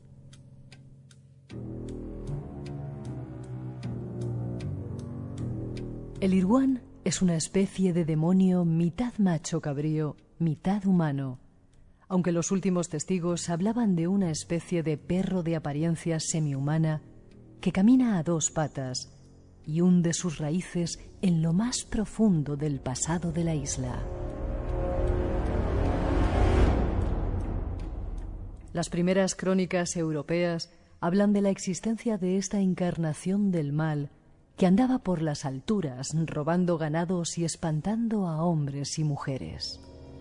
El Irguán es una especie de demonio mitad macho cabrío, mitad humano, aunque los últimos testigos hablaban de una especie de perro de apariencia semihumana que camina a dos patas y hunde sus raíces en lo más profundo del pasado de la isla. Las primeras crónicas europeas hablan de la existencia de esta encarnación del mal que andaba por las alturas robando ganados y espantando a hombres y mujeres.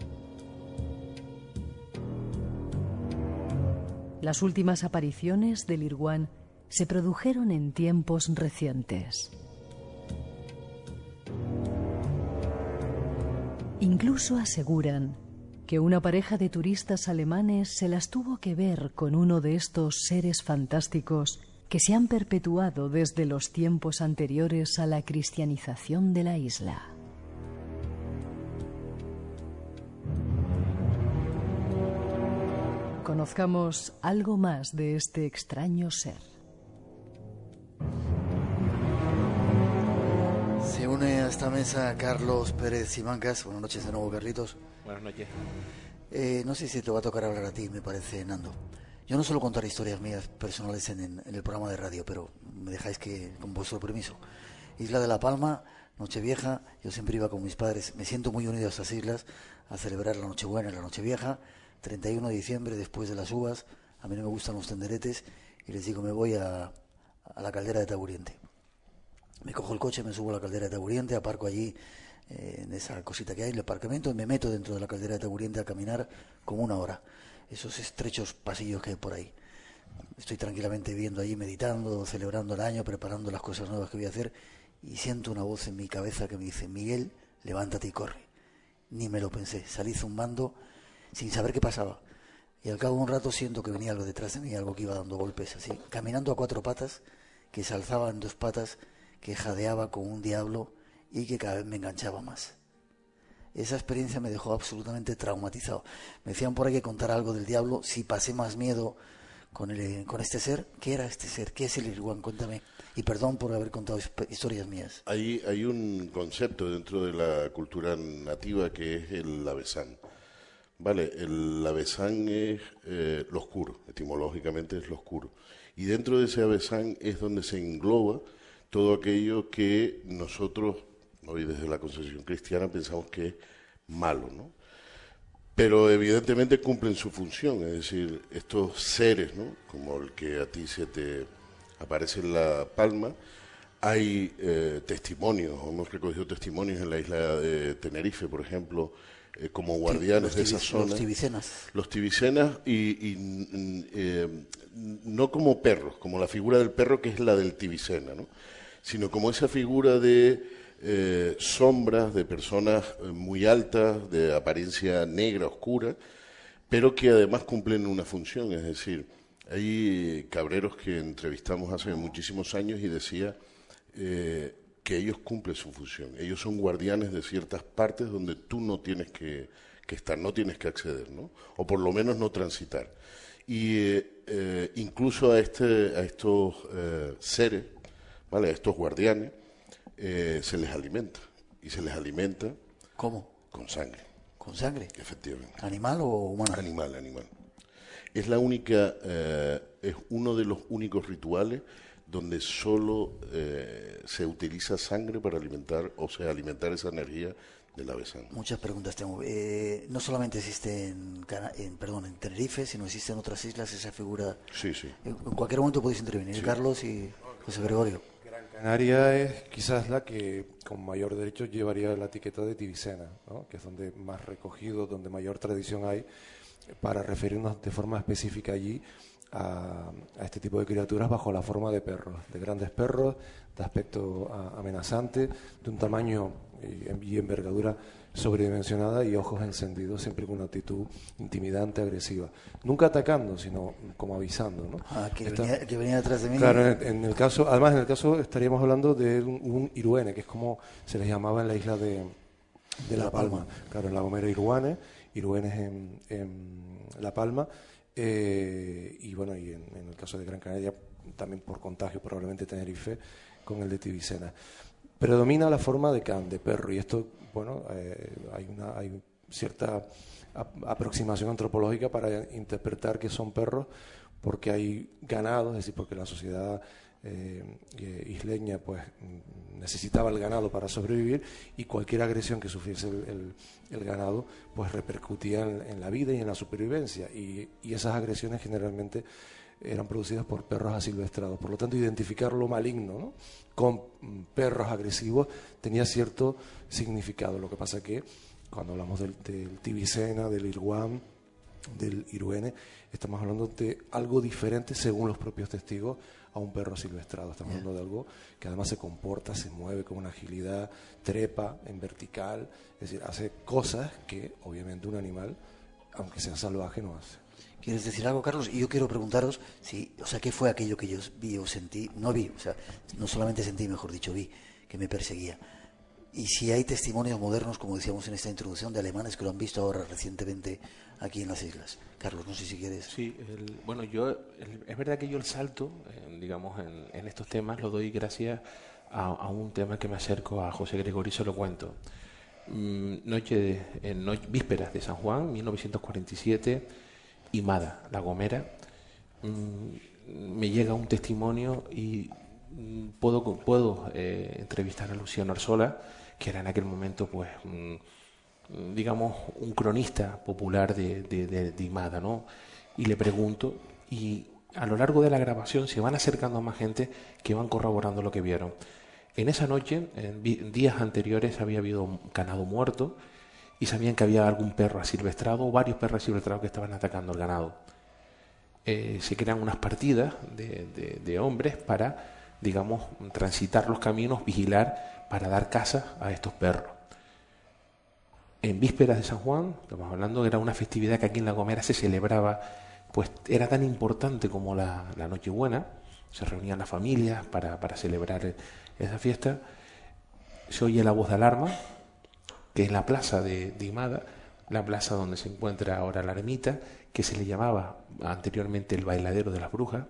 Las últimas apariciones del Irguán se produjeron en tiempos recientes. Incluso aseguran que una pareja de turistas alemanes se las tuvo que ver con uno de estos seres fantásticos que se han perpetuado desde los tiempos anteriores a la cristianización de la isla. Conozcamos algo más de este extraño ser. Se une a esta mesa Carlos Pérez Simancas. Buenas noches de nuevo, Carlitos. Buenas noches. No sé si te va a tocar hablar a ti, me parece, Nando. Yo no suelo contar historias mías personales en el programa de radio, pero me dejáis que, con vuestro permiso. Isla de La Palma, Nochevieja, yo siempre iba con mis padres. Me siento muy unido a estas islas a celebrar la Nochebuena y la Nochevieja. 31 de diciembre, después de las uvas, a mí no me gustan los tenderetes, y les digo, me voy a la caldera de Taburiente. Me cojo el coche, me subo a la caldera de Taburiente, aparco allí en esa cosita que hay, el aparcamiento, y me meto dentro de la caldera de Taburiente a caminar como una hora. Esos estrechos pasillos que hay por ahí. Estoy tranquilamente viendo allí, meditando, celebrando el año, preparando las cosas nuevas que voy a hacer, y siento una voz en mi cabeza que me dice, Miguel, levántate y corre. Ni me lo pensé, salí zumbando sin saber qué pasaba. Y al cabo de un rato siento que venía algo detrás de mí, algo que iba dando golpes así, caminando a cuatro patas, que se alzaba en dos patas, que jadeaba con un diablo y que cada vez me enganchaba más. Esa experiencia me dejó absolutamente traumatizado. Me decían por ahí que contar algo del diablo, si pasé más miedo con este ser. ¿Qué era este ser? ¿Qué es el Irguán? Cuéntame. Y perdón por haber contado historias mías. Hay un concepto dentro de la cultura nativa que es el Lavesán. Vale, el Lavesán es lo oscuro, etimológicamente es lo oscuro. Y dentro de ese Lavesán es donde se engloba todo aquello que nosotros, hoy desde la concepción cristiana, pensamos que es malo, ¿no? Pero evidentemente cumplen su función, es decir, estos seres, ¿no?, como el que a ti se te aparece en La Palma, hay testimonios, hemos recogido testimonios en la isla de Tenerife, por ejemplo, como guardianes de esa zona. Los tibicenas. Los tibicenas y no como perros, como la figura del perro que es la del tibicena, ¿no?, sino como esa figura de sombras de personas muy altas, de apariencia negra, oscura, pero que además cumplen una función. Es decir, hay cabreros que entrevistamos hace muchísimos años y decía que ellos cumplen su función. Ellos son guardianes de ciertas partes donde tú no tienes que estar, no tienes que acceder, ¿no?, o por lo menos no transitar. Y incluso a estos seres, ¿vale?, a estos guardianes, se les alimenta. Y se les alimenta... ¿Cómo? Con sangre. ¿Con sangre? Efectivamente. ¿Animal o humana? Animal. Es la única, es uno de los únicos rituales donde solo se utiliza sangre para alimentar esa energía del Lavesán. Muchas preguntas tengo. No solamente existe en Tenerife, sino existe en otras islas esa figura. Sí. En cualquier momento podéis intervenir, sí. Carlos y José Gregorio. Gran Canaria es quizás la que con mayor derecho llevaría la etiqueta de tibicena, ¿no?, que es donde más recogido, donde mayor tradición hay para referirnos de forma específica allí a este tipo de criaturas bajo la forma de perros, de grandes perros, de aspecto amenazante, de un tamaño y envergadura sobredimensionada y ojos encendidos, siempre con una actitud intimidante, agresiva. Nunca atacando, sino como avisando, ¿no? Que venía detrás de mí. Claro, en el caso estaríamos hablando de un iruene, que es como se les llamaba en la isla de La Palma. Claro, en La Gomera iruanes en La Palma, y bueno, y en el caso de Gran Canaria, también por contagio, probablemente Tenerife, con el de tibicena. Predomina la forma de can, de perro, y esto, bueno, hay cierta aproximación antropológica para interpretar que son perros, porque hay ganado, es decir, porque la sociedad isleña pues necesitaba el ganado para sobrevivir, y cualquier agresión que sufriese el ganado pues repercutía en la vida y en la supervivencia, y esas agresiones generalmente eran producidas por perros asilvestrados. Por lo tanto, identificar lo maligno, ¿no?, con perros agresivos tenía cierto significado. Lo que pasa que cuando hablamos del Tibicena, del Irguam, del Iruene, estamos hablando de algo diferente, según los propios testigos, a un perro silvestrado. Estamos hablando de algo que además se comporta, se mueve con una agilidad, trepa en vertical, es decir, hace cosas que obviamente un animal, aunque sea salvaje, no hace. ¿Quieres decir algo, Carlos? Y yo quiero preguntaros ¿qué fue aquello que yo vi o sentí? No solamente sentí, mejor dicho, vi, que me perseguía. Y si hay testimonios modernos, como decíamos en esta introducción, de alemanes que lo han visto ahora recientemente aquí en las islas. Carlos, no sé si quieres. Sí, es verdad que yo el salto, digamos, en estos temas lo doy gracias a un tema que me acerco a José Gregorio y se lo cuento. Vísperas de San Juan, 1947, Imada, La Gomera, me llega un testimonio y puedo entrevistar a Luciano Arzola, que era en aquel momento pues digamos un cronista popular de Imada, ¿no? Y le pregunto, y a lo largo de la grabación se van acercando a más gente que van corroborando lo que vieron. En esa noche, en días anteriores, había habido un ganado muerto y sabían que había algún perro asilvestrado o varios perros asilvestrados que estaban atacando el ganado. Se crean unas partidas de hombres para, digamos, transitar los caminos, vigilar, para dar caza a estos perros. En vísperas de San Juan, estamos hablando, era una festividad que aquí en La Gomera se celebraba, pues era tan importante como la Nochebuena. Se reunían las familias para celebrar esa fiesta. Se oye la voz de alarma, que es la plaza de Imada, la plaza donde se encuentra ahora la ermita, que se le llamaba anteriormente el bailadero de las brujas.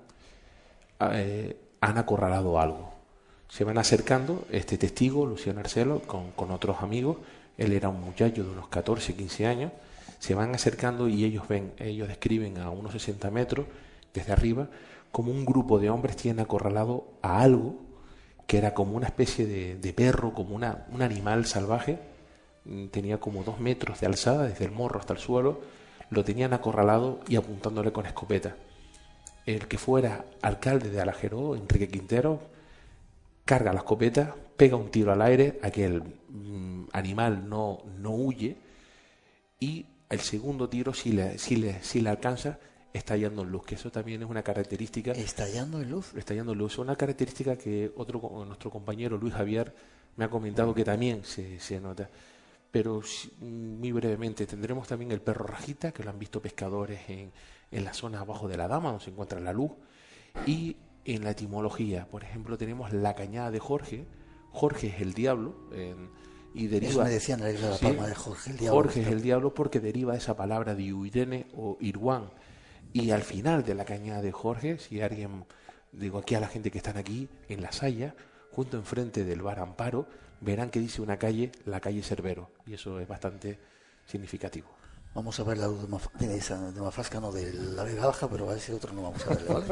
Han acorralado algo. Se van acercando este testigo, Luciano Arcelo, con otros amigos. Él era un muchacho de unos 14, 15 años. Se van acercando y ellos describen a unos 60 metros desde arriba como un grupo de hombres tienen acorralado a algo que era como una especie de perro, como un animal salvaje. Tenía como 2 metros de alzada desde el morro hasta el suelo. Lo tenían acorralado y apuntándole con escopeta. El que fuera alcalde de Alajeró, Enrique Quintero, carga la escopeta, pega un tiro al aire, aquel animal no huye, y el segundo tiro sí le alcanza, estallando en luz, que eso también es una característica. ¿Estallando en luz? Estallando en luz, una característica que nuestro compañero Luis Javier me ha comentado que también se nota. Pero muy brevemente, tendremos también el perro rajita, que lo han visto pescadores en la zona abajo de la Dama, donde se encuentra la luz. Y en la etimología, por ejemplo, tenemos la cañada de Jorge. Jorge es el diablo. Y deriva, eso me decían en la palma de Jorge, el diablo. Jorge es el diablo porque deriva de esa palabra de Irene o Irguán. Y al final de la cañada de Jorge, si alguien, digo aquí a la gente que están aquí, en La Saya, justo enfrente del bar Amparo, verán que dice una calle, la calle Cerbero, y eso es bastante significativo. Vamos a ver la luz de Mafasca, no de la Vega Baja, pero a ese otro no vamos a verle, ¿vale?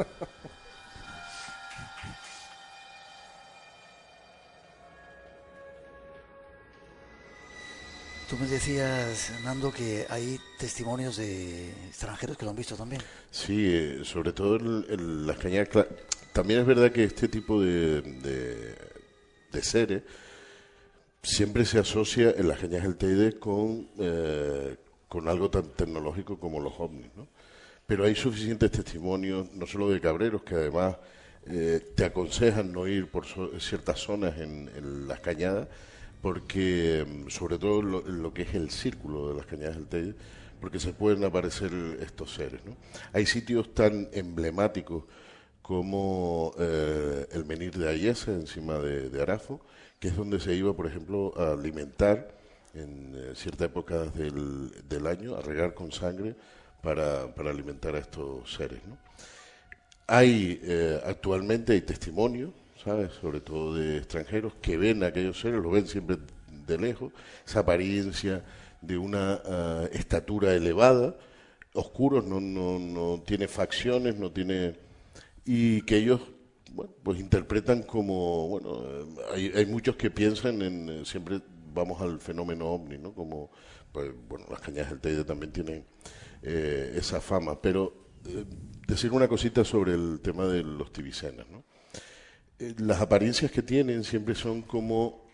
Tú me decías, Nando, que hay testimonios de extranjeros que lo han visto también. Sí, sobre todo en las cañadas. También es verdad que este tipo de seres siempre se asocia en las cañadas del Teide con algo tan tecnológico como los ovnis, ¿no? Pero hay suficientes testimonios, no solo de cabreros, que además te aconsejan no ir por ciertas zonas en las cañadas, porque sobre todo lo que es el círculo de las cañadas del Teide, porque se pueden aparecer estos seres, ¿no? Hay sitios tan emblemáticos como el Menir de Ayesa, encima de Arafo, que es donde se iba, por ejemplo, a alimentar en cierta época del año, a regar con sangre para alimentar a estos seres, ¿no? Actualmente hay testimonios, ¿sabes?, sobre todo de extranjeros que ven a aquellos seres, los ven siempre de lejos, esa apariencia de una estatura elevada, oscuros, no tiene facciones, no tiene... Y que ellos, bueno, pues interpretan como... Bueno, hay muchos que piensan en... siempre vamos al fenómeno ovni, ¿no? Como, pues, bueno, las Cañadas del Teide también tienen esa fama, pero decir una cosita sobre el tema de los tibicenas, ¿no? Las apariencias que tienen siempre son como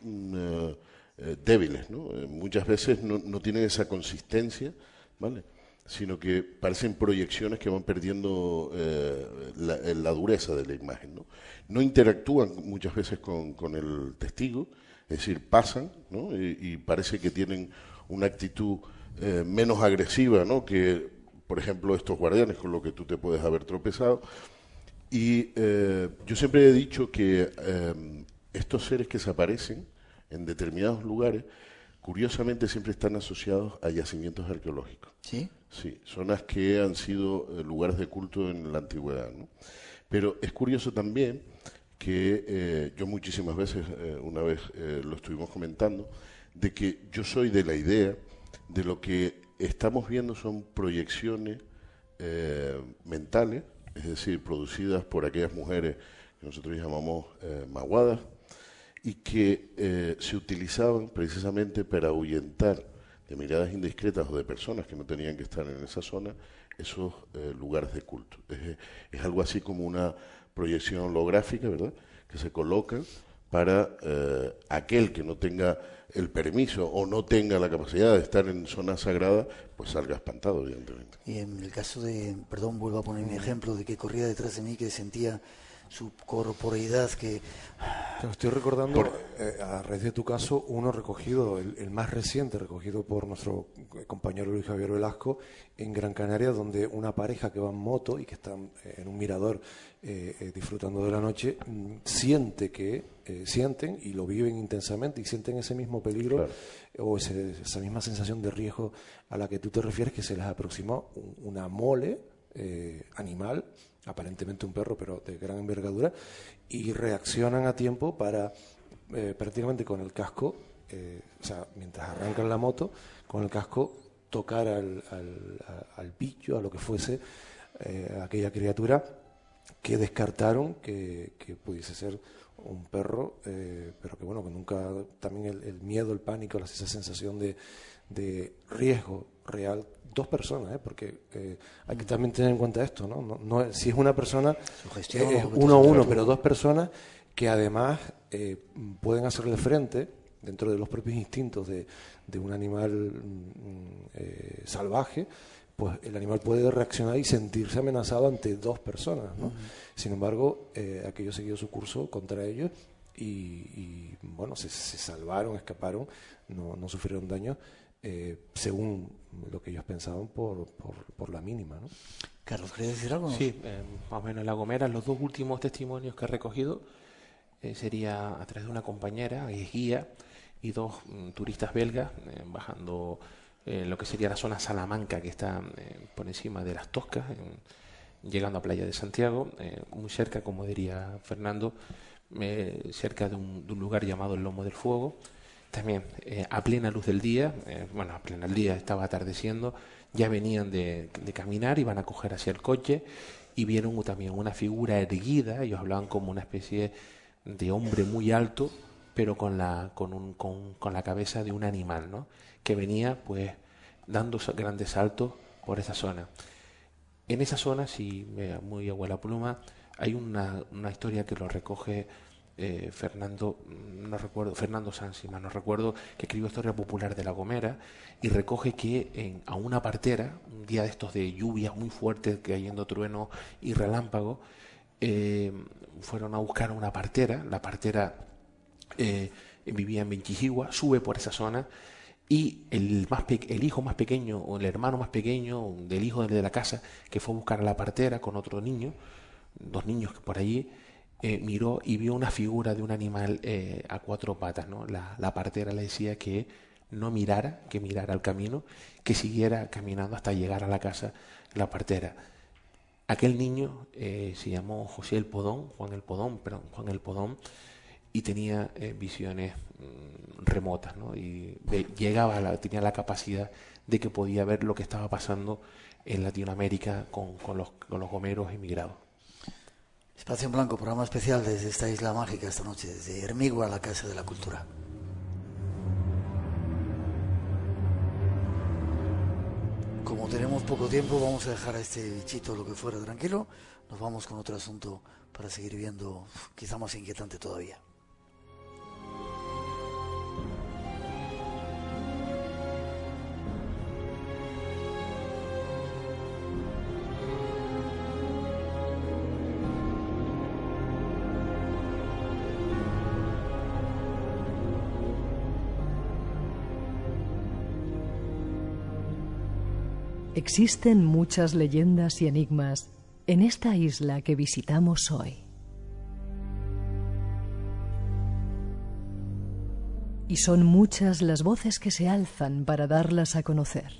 débiles, ¿no? Muchas veces no tienen esa consistencia, ¿vale? Sino que parecen proyecciones que van perdiendo la dureza de la imagen, ¿no? No interactúan muchas veces con el testigo, es decir, pasan, ¿no? Y parece que tienen una actitud menos agresiva, ¿no? Que, por ejemplo, estos guardianes con los que tú te puedes haber tropezado. Y yo siempre he dicho que estos seres que se aparecen en determinados lugares, curiosamente siempre están asociados a yacimientos arqueológicos. ¿Sí? Sí, zonas que han sido lugares de culto en la antigüedad, ¿no? Pero es curioso también que yo muchísimas veces, una vez lo estuvimos comentando, de que yo soy de la idea de lo que estamos viendo son proyecciones mentales, es decir, producidas por aquellas mujeres que nosotros llamamos maguadas, y que se utilizaban precisamente para ahuyentar de miradas indiscretas o de personas que no tenían que estar en esa zona esos lugares de culto. Es algo así como una proyección holográfica, ¿verdad?, que se colocan para aquel que no tenga el permiso o no tenga la capacidad de estar en zona sagrada, pues salga espantado, evidentemente. Y en el caso de, perdón, vuelvo a poner mi ejemplo, de que corría detrás de mí, que sentía su corporeidad, que... Estoy recordando, a raíz de tu caso, uno recogido, el más reciente, recogido por nuestro compañero Luis Javier Velasco, en Gran Canaria, donde una pareja que va en moto y que están en un mirador disfrutando de la noche, sienten y lo viven intensamente y sienten ese mismo peligro, claro, o esa misma sensación de riesgo a la que tú te refieres, que se les aproximó una mole animal, aparentemente un perro, pero de gran envergadura, y reaccionan a tiempo para prácticamente con el casco, o sea, mientras arrancan la moto, con el casco tocar al bicho, a lo que fuese, aquella criatura que descartaron que pudiese ser un perro, pero que bueno, que nunca, también el miedo, el pánico, esa sensación de riesgo real. Dos personas, porque hay que también tener en cuenta esto, ¿no? Si es una persona, es uno a uno, pero dos personas que además pueden hacerle frente dentro de los propios instintos de un animal salvaje, pues el animal puede reaccionar y sentirse amenazado ante dos personas, ¿no? Sin embargo, aquello siguió su curso contra ellos y bueno, se salvaron, escaparon, no sufrieron daño, según lo que ellos pensaban por la mínima, ¿no? Carlos, ¿querías decir algo? Sí, más o menos en La Gomera, los dos últimos testimonios que he recogido sería a través de una compañera, guía, y dos turistas belgas bajando lo que sería la zona Salamanca, que está por encima de las Toscas, llegando a Playa de Santiago, muy cerca, como diría Fernando, cerca de un lugar llamado el Lomo del Fuego. También a plena luz del día, a plena del día, estaba atardeciendo, ya venían de caminar, iban a coger hacia el coche y vieron también una figura erguida. Ellos hablaban como una especie de hombre muy alto, pero con la cabeza de un animal, ¿no?, que venía pues dando grandes saltos por esa zona. En esa zona, si muy abuela pluma, hay una historia que lo recoge Fernando Sanz, si mal no recuerdo, que escribió Historia Popular de La Gomera, y recoge que a una partera, un día de estos de lluvias muy fuertes, cayendo trueno y relámpago, fueron a buscar a una partera. La partera vivía en Benchijigua, sube por esa zona, y el hijo más pequeño, o el hermano más pequeño del hijo de la casa, que fue a buscar a la partera con otro niño, dos niños que por allí, miró y vio una figura de un animal a cuatro patas, ¿no? La partera le decía que no mirara, que mirara al camino, que siguiera caminando hasta llegar a la casa la partera. Aquel niño se llamó Juan el Podón, y tenía visiones remotas, ¿no? Y tenía la capacidad de que podía ver lo que estaba pasando en Latinoamérica con los gomeros emigrados. Espacio en Blanco, programa especial desde esta isla mágica esta noche, desde Hermigua, la Casa de la Cultura. Como tenemos poco tiempo, vamos a dejar a este bichito lo que fuera tranquilo. Nos vamos con otro asunto para seguir viendo, quizá más inquietante todavía. Existen muchas leyendas y enigmas en esta isla que visitamos hoy. Y son muchas las voces que se alzan para darlas a conocer.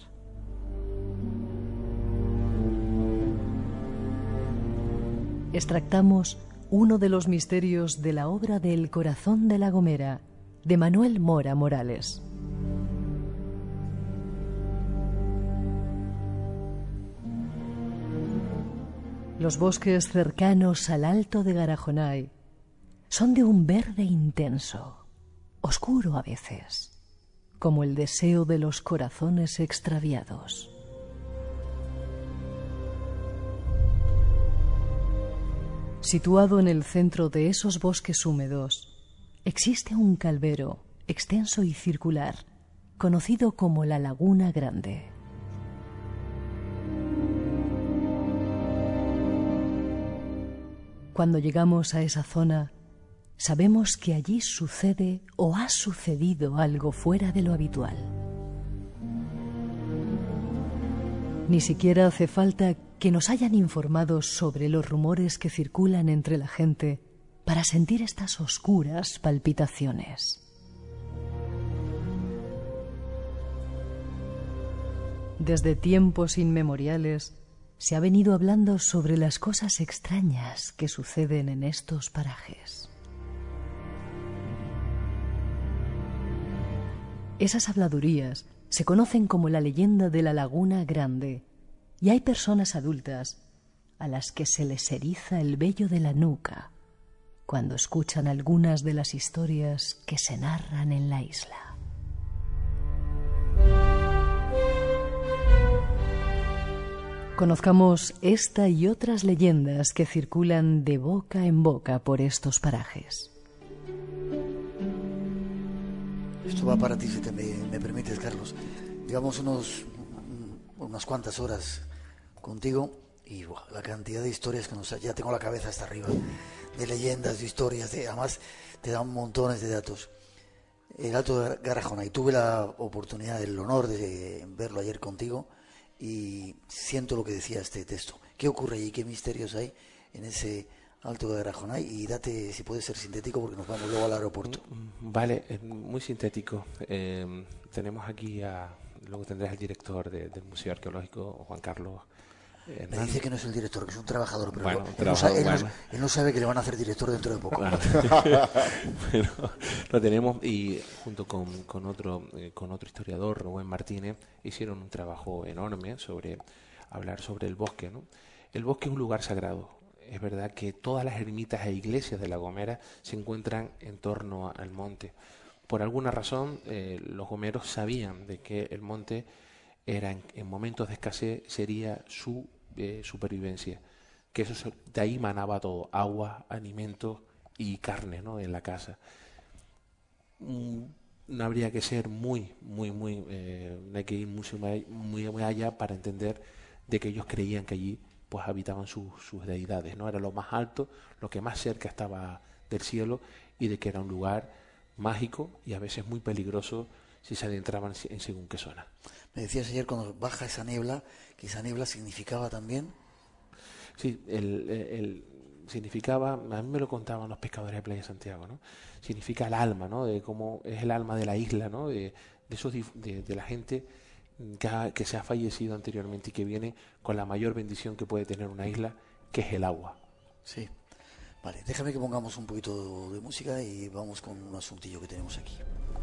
Extractamos uno de los misterios de la obra de El corazón de La Gomera, de Manuel Mora Morales. Los bosques cercanos al Alto de Garajonay son de un verde intenso, oscuro a veces, como el deseo de los corazones extraviados. Situado en el centro de esos bosques húmedos, existe un calvero extenso y circular, conocido como la Laguna Grande. Cuando llegamos a esa zona, sabemos que allí sucede o ha sucedido algo fuera de lo habitual. Ni siquiera hace falta que nos hayan informado sobre los rumores que circulan entre la gente para sentir estas oscuras palpitaciones. Desde tiempos inmemoriales se ha venido hablando sobre las cosas extrañas que suceden en estos parajes. Esas habladurías se conocen como la leyenda de la Laguna Grande, y hay personas adultas a las que se les eriza el vello de la nuca cuando escuchan algunas de las historias que se narran en la isla. Conozcamos esta y otras leyendas que circulan de boca en boca por estos parajes. Esto va para ti, si me permites, Carlos. Llevamos unas cuantas horas contigo y la cantidad de historias que ya tengo la cabeza hasta arriba, de leyendas, de historias, además te dan montones de datos. El Alto de Garajonay, tuve la oportunidad, el honor de verlo ayer contigo y siento lo que decía este texto. ¿Qué ocurre allí? ¿Qué misterios hay en ese Alto de Garajonay? Y date, si puede ser sintético, porque nos vamos luego al aeropuerto. Vale, es muy sintético. Tenemos aquí luego tendrás el director del Museo Arqueológico, Juan Carlos Hernández. Me dice que no es el director, que es un trabajador, pero bueno, él no sabe que le van a hacer director dentro de poco. Bueno, pero lo tenemos, y junto con otro historiador, Rubén Martínez, hicieron un trabajo enorme hablar sobre el bosque, ¿no? El bosque es un lugar sagrado. Es verdad que todas las ermitas e iglesias de La Gomera se encuentran en torno al monte. Por alguna razón, los gomeros sabían de que el monte era en momentos de escasez sería su supervivencia, que de ahí manaba todo: agua, alimentos y carne, ¿no?, en la casa. No habría que ser no hay que ir muy allá para entender de que ellos creían que allí pues habitaban sus deidades, ¿no? Era lo más alto, lo que más cerca estaba del cielo, y de que era un lugar mágico y a veces muy peligroso si se adentraban en según qué zona. Me decías ayer, cuando baja esa niebla, que esa niebla significaba también... Sí, significaba, a mí me lo contaban los pescadores de Playa Santiago, ¿no? Significa el alma, ¿no? De cómo es el alma de la isla, ¿no? De la gente que se ha fallecido anteriormente y que viene con la mayor bendición que puede tener una isla, que es el agua. Sí. Vale, déjame que pongamos un poquito de música y vamos con un asuntillo que tenemos aquí.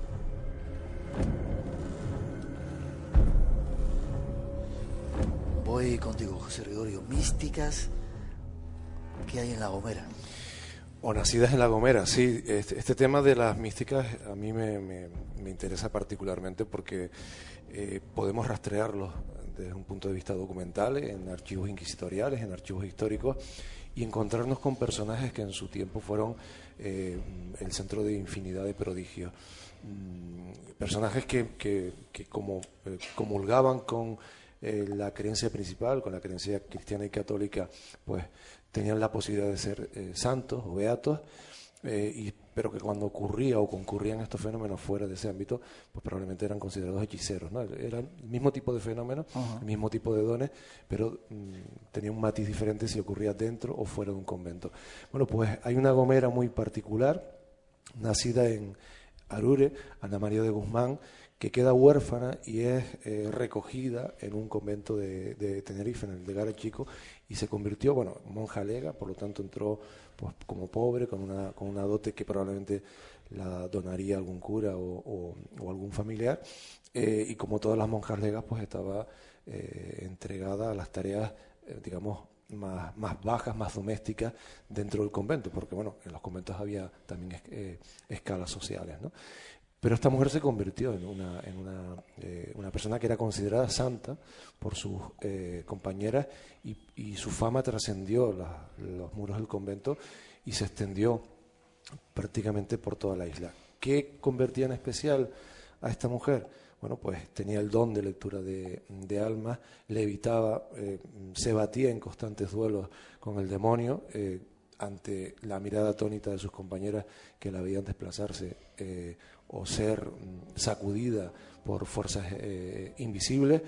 Voy contigo, José Gregorio. Místicas que hay en La Gomera. O nacidas en La Gomera, sí. Este tema de las místicas a mí me interesa particularmente porque podemos rastrearlos desde un punto de vista documental, en archivos inquisitoriales, en archivos históricos, y encontrarnos con personajes que en su tiempo fueron el centro de infinidad de prodigios. Personajes que como comulgaban con la creencia principal, con la creencia cristiana y católica, pues tenían la posibilidad de ser santos o beatos, pero que cuando ocurría o concurrían estos fenómenos fuera de ese ámbito, pues probablemente eran considerados hechiceros, ¿no? Era el mismo tipo de fenómenos, el mismo tipo de dones, pero tenía un matiz diferente si ocurría dentro o fuera de un convento. Bueno, pues hay una gomera muy particular, nacida en Arure, Ana María de Guzmán, que queda huérfana y es recogida en un convento de Tenerife, en el de Gara Chico, y se convirtió, monja lega, por lo tanto entró pues como pobre, con una dote que probablemente la donaría algún cura o algún familiar, y como todas las monjas legas, pues estaba entregada a las tareas, digamos, más bajas, más domésticas dentro del convento, porque en los conventos había también escalas sociales, ¿no? Pero esta mujer se convirtió en una persona que era considerada santa por sus compañeras y su fama trascendió los muros del convento y se extendió prácticamente por toda la isla. ¿Qué convertía en especial a esta mujer? Bueno, pues tenía el don de lectura de almas, levitaba, se batía en constantes duelos con el demonio, ante la mirada atónita de sus compañeras que la veían desplazarse o ser sacudida por fuerzas invisibles,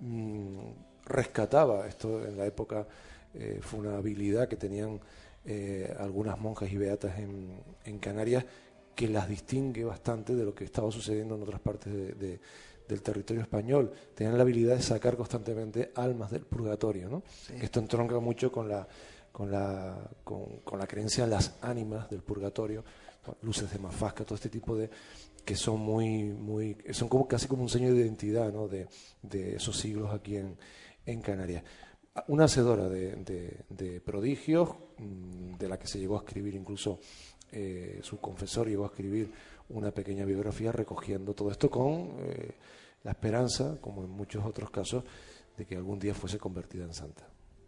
rescataba, esto en la época fue una habilidad que tenían algunas monjas y beatas en Canarias, que las distingue bastante de lo que estaba sucediendo en otras partes del territorio español. Tenían la habilidad de sacar constantemente almas del purgatorio, ¿no? Sí. Esto entronca mucho con la creencia en las ánimas del purgatorio, luces de Mafasca, todo este tipo de que son son como casi como un sello de identidad, ¿no? de esos siglos aquí en Canarias. Una hacedora de prodigios, de la que se llegó a escribir incluso su confesor llegó a escribir una pequeña biografía recogiendo todo esto con la esperanza, como en muchos otros casos, de que algún día fuese convertida en santa.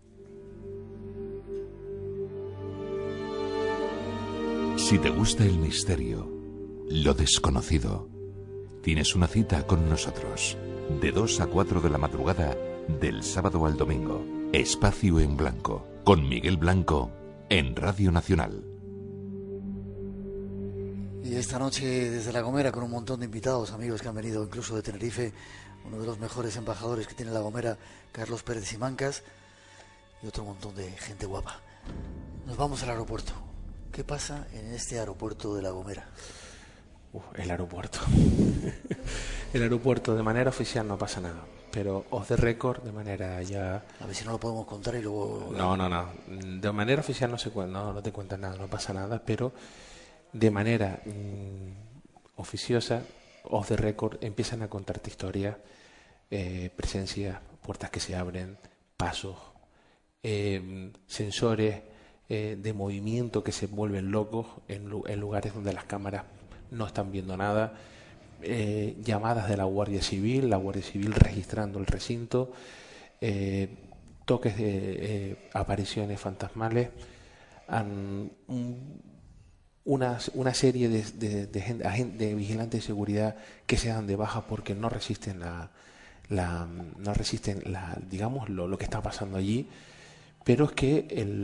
Si te gusta el misterio, lo desconocido, tienes una cita con nosotros. De 2 a 4 de la madrugada, del sábado al domingo. Espacio en Blanco, con Miguel Blanco, en Radio Nacional. Y esta noche desde La Gomera con un montón de invitados, amigos que han venido incluso de Tenerife, uno de los mejores embajadores que tiene La Gomera, Carlos Pérez Simancas, y otro montón de gente guapa. Nos vamos al aeropuerto. ¿Qué pasa en este aeropuerto de La Gomera? El aeropuerto. El aeropuerto, de manera oficial no pasa nada, pero off the record, de manera ya... A ver si no lo podemos contar y luego... No. De manera oficial no te cuentan nada, no pasa nada, pero de manera oficiosa, off the record, empiezan a contarte historias, presencias, puertas que se abren, pasos, sensores de movimiento que se vuelven locos en lugares donde las cámaras no están viendo nada, llamadas de la Guardia Civil registrando el recinto, toques de apariciones fantasmales, una serie de vigilantes de seguridad que se dan de baja porque no resisten digamos lo que está pasando allí. Pero es que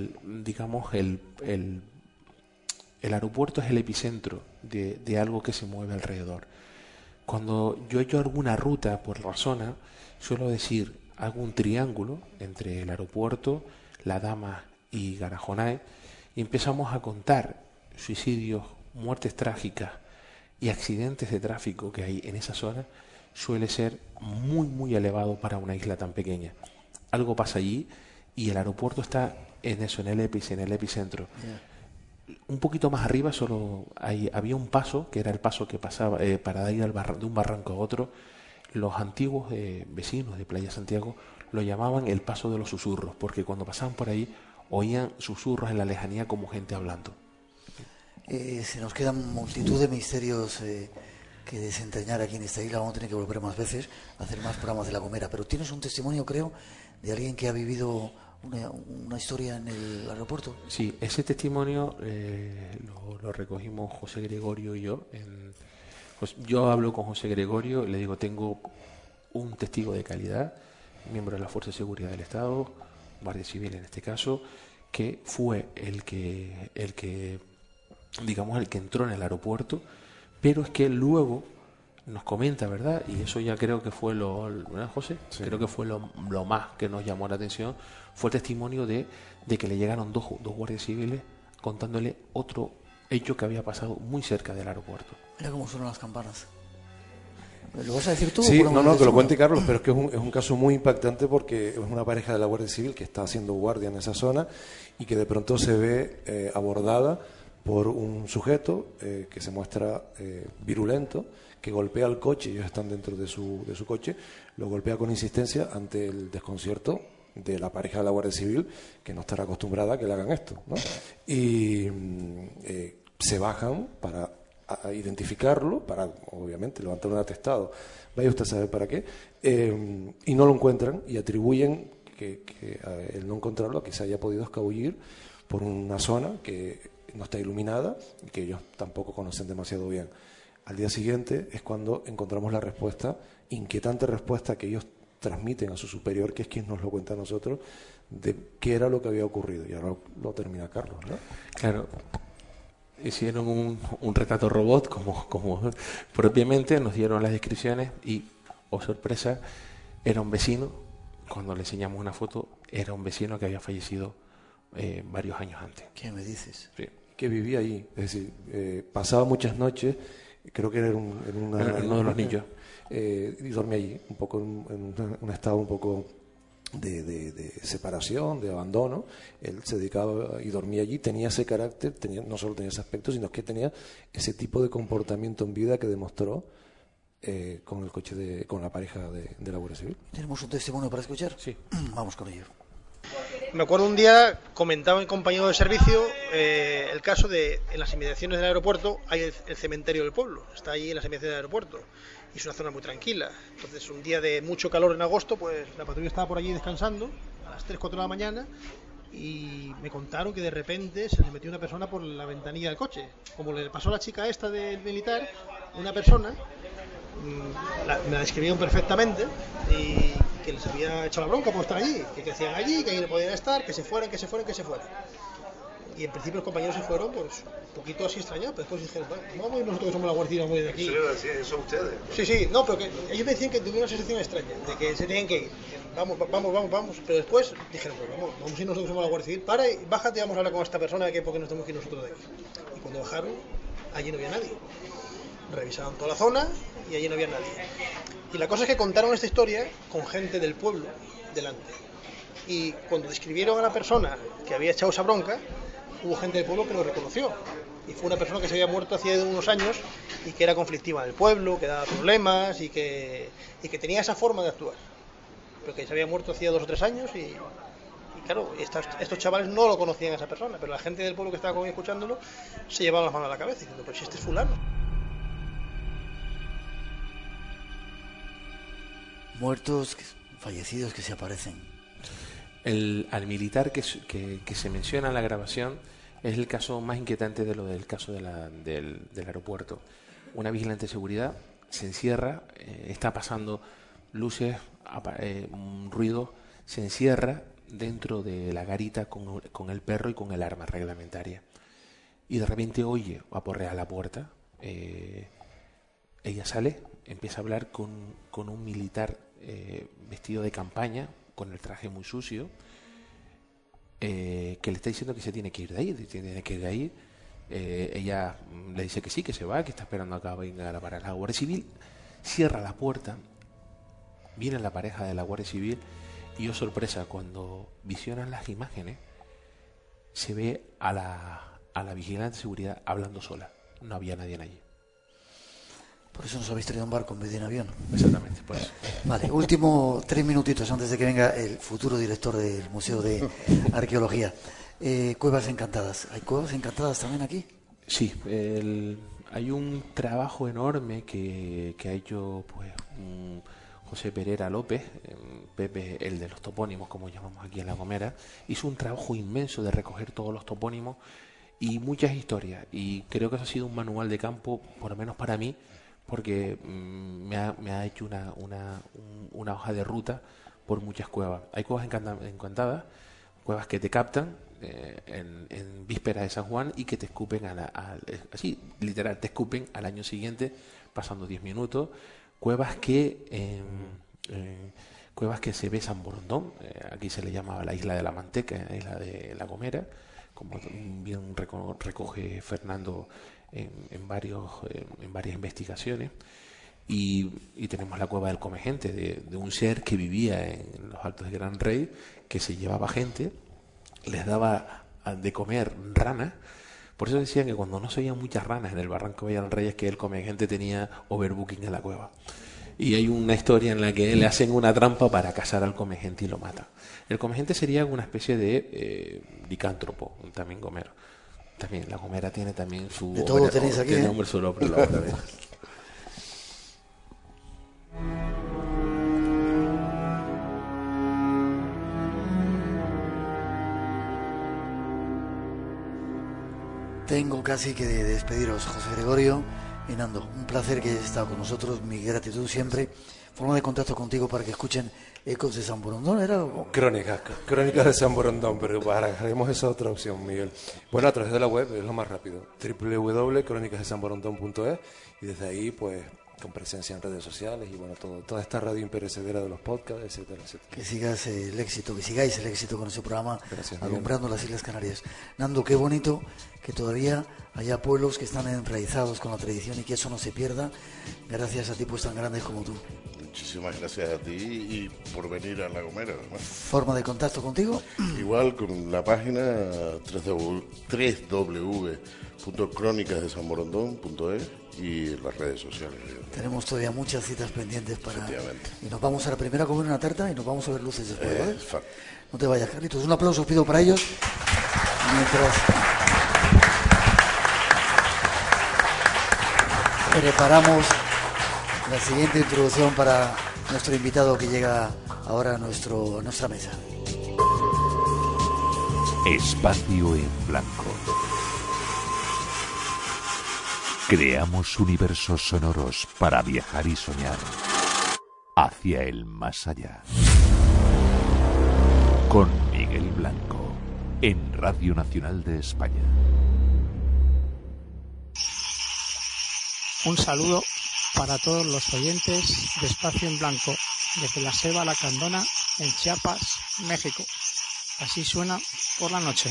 el aeropuerto es el epicentro de algo que se mueve alrededor. Cuando yo he hecho alguna ruta por la zona, suelo decir, hago un triángulo entre el aeropuerto, La Dama y Garajonae, y empezamos a contar suicidios, muertes trágicas y accidentes de tráfico que hay en esa zona. Suele ser muy, muy elevado para una isla tan pequeña. Algo pasa allí y el aeropuerto está en eso, en el epicentro. Un poquito más arriba había un paso, que era el paso que pasaba para ir de un barranco a otro. Los antiguos vecinos de Playa Santiago lo llamaban el paso de los susurros, porque cuando pasaban por ahí oían susurros en la lejanía como gente hablando. Se nos quedan multitud de misterios que desentrañar aquí en esta isla. Vamos a tener que volver más veces a hacer más programas de La Gomera, pero tienes un testimonio, creo, de alguien que ha vivido una historia en el aeropuerto. Sí, ese testimonio lo recogimos José Gregorio y yo. Yo hablo con José Gregorio, le digo, tengo un testigo de calidad, miembro de la Fuerza de Seguridad del Estado, Guardia Civil en este caso, que fue el que entró en el aeropuerto, pero es que luego nos comenta, ¿verdad? Y eso ya creo que fue ¿verdad, José? Sí. Creo que fue lo más que nos llamó la atención, fue el testimonio de que le llegaron dos guardias civiles contándole otro hecho que había pasado muy cerca del aeropuerto. Mira cómo suenan las campanas. ¿Lo vas a decir tú? Sí, no, que lo cuente Carlos, pero es que es un caso muy impactante porque es una pareja de la Guardia Civil que está haciendo guardia en esa zona y que de pronto se ve abordada por un sujeto que se muestra virulento, que golpea el coche, ellos están dentro de su coche, lo golpea con insistencia ante el desconcierto de la pareja de la Guardia Civil, que no estará acostumbrada a que le hagan esto, ¿no? Y se bajan para identificarlo, para obviamente levantar un atestado, vaya usted a saber para qué, y no lo encuentran y atribuyen que el no encontrarlo a que se haya podido escabullir por una zona que no está iluminada y que ellos tampoco conocen demasiado bien. Al día siguiente es cuando encontramos la respuesta, inquietante respuesta que ellos transmiten a su superior, que es quien nos lo cuenta a nosotros, de qué era lo que había ocurrido. Y ahora lo termina Carlos, ¿no? Claro. Hicieron un retrato robot, como propiamente, nos dieron las descripciones y, oh sorpresa, era un vecino. Cuando le enseñamos una foto, era un vecino que había fallecido varios años antes. ¿Qué me dices? Sí. Que vivía allí, es decir, pasaba muchas noches, creo que era en uno de los niños, y dormía allí, un poco en un estado un poco de separación, de abandono. Él se dedicaba y dormía allí, tenía ese carácter, no solo tenía ese aspecto, sino que tenía ese tipo de comportamiento en vida que demostró con el coche con la pareja de la Guardia Civil. ¿Tenemos un testimonio para escuchar? Sí. Vamos con ello. Me acuerdo un día, comentaba mi compañero de servicio el caso de, en las inmediaciones del aeropuerto hay el cementerio del pueblo, está allí en las inmediaciones del aeropuerto y es una zona muy tranquila. Entonces un día de mucho calor en agosto, pues la patrulla estaba por allí descansando a las 3, 4 de la mañana y me contaron que de repente se le metió una persona por la ventanilla del coche. Como le pasó a la chica esta del militar, una persona, me la describieron perfectamente y que les había echado la bronca por estar allí, que hacían allí, que ahí no podían estar, que se fueran. Y en principio los compañeros se fueron, pues un poquito así extrañados, pero después dijeron, vamos a ir nosotros que somos la Guardia Civil, vamos a ir de aquí. Sí, eso ustedes. Sí, no, pero que ellos me decían que tuvieron una sensación extraña, de que se tenían que ir. Vamos, pero después dijeron, pues vamos a ir nosotros que somos la Guardia Civil, para y bájate, vamos a hablar con esta persona de que porque nos tenemos que ir nosotros de aquí. Y cuando bajaron, allí no había nadie. Revisaron toda la zona y allí no había nadie. Y la cosa es que contaron esta historia con gente del pueblo delante. Y cuando describieron a la persona que había echado esa bronca, hubo gente del pueblo que lo reconoció. Y fue una persona que se había muerto hacía unos años y que era conflictiva en el pueblo, que daba problemas y que tenía esa forma de actuar. Pero que se había muerto hacía 2 o 3 años y claro, estos chavales no lo conocían a esa persona, pero la gente del pueblo que estaba conmigo escuchándolo se llevaba las manos a la cabeza diciendo, pues si este es fulano. Muertos, fallecidos que se aparecen. Al militar que se menciona en la grabación es el caso más inquietante del caso del aeropuerto. Una vigilante de seguridad se encierra, está pasando luces, un ruido, se encierra dentro de la garita con el perro y con el arma reglamentaria. Y de repente oye aporrear la puerta. Ella sale, empieza a hablar con un militar vestido de campaña, con el traje muy sucio, que le está diciendo que se tiene que ir de ahí, ella le dice que sí, que se va, que está esperando acá venga para la Guardia Civil, cierra la puerta, viene la pareja de la Guardia Civil y, oh sorpresa, cuando visionan las imágenes se ve a a la vigilante de seguridad hablando sola. No había nadie allí. Por eso nos habéis traído un barco en vez de un avión. Exactamente, por eso. Vale, último 3 minutitos antes de que venga el futuro director del Museo de Arqueología. Cuevas encantadas. ¿Hay cuevas encantadas también aquí? Sí, hay un trabajo enorme que ha hecho pues José Pereira López, Pepe, el de los topónimos, como llamamos aquí en La Gomera. Hizo un trabajo inmenso de recoger todos los topónimos y muchas historias. Y creo que eso ha sido un manual de campo, por lo menos para mí, porque me ha hecho una hoja de ruta por muchas cuevas. Hay cuevas encantadas, cuevas que te captan en vísperas de San Juan y que te escupen así, literal, te escupen al año siguiente pasando 10 minutos. Cuevas que se ve San Borondón, aquí se le llamaba la Isla de la Manteca, la Isla de La Gomera, como bien recoge Fernando en varias investigaciones. Y tenemos la cueva del Comegente, de un ser que vivía en los Altos de Gran Rey, que se llevaba gente, les daba de comer ranas. Por eso decían que cuando no se veían muchas ranas en el barranco de Gran Rey es que el Comegente tenía overbooking en la cueva. Y hay una historia en la que le hacen una trampa para cazar al Comegente y lo matan. El Comegente sería una especie de licántropo, también gomero. También la Gomera tiene también su... De todo tenéis aquí, tiene hombre solo por la otra vez. Tengo casi que despediros, José Gregorio y Nando. Un placer que hayas estado con nosotros, mi gratitud siempre. Forma de contacto contigo para que escuchen Ecos de San Borondón, ¿era? Crónicas de San Borondón, pero barajaremos esa otra opción, Miguel. Bueno, a través de la web es lo más rápido, www.cronicasdesanborondón.es, y desde ahí, pues, con presencia en redes sociales y bueno, toda esta radio imperecedera de los podcasts, etcétera, etcétera. Que sigáis el éxito con ese programa. Gracias, alumbrando las Islas Canarias. Nando, qué bonito que todavía haya pueblos que están enraizados con la tradición y que eso no se pierda, gracias a tipos tan grandes como tú. Muchísimas gracias a ti y por venir a La Gomera, además. ¿Forma de contacto contigo? Igual con la página www.cronicasdesanborondón.es y las redes sociales. Tenemos todavía muchas citas pendientes para... Y nos vamos a la primera a comer una tarta y nos vamos a ver luces después, ¿vale? No te vayas, Carlitos. Un aplauso os pido para ellos. Mientras preparamos la siguiente introducción para nuestro invitado que llega ahora a nuestra mesa. Espacio en blanco. Creamos universos sonoros para viajar y soñar hacia el más allá. Con Miguel Blanco, en Radio Nacional de España. Un saludo para todos los oyentes de Espacio en Blanco, desde la Selva Lacandona, en Chiapas, México. Así suena por la noche.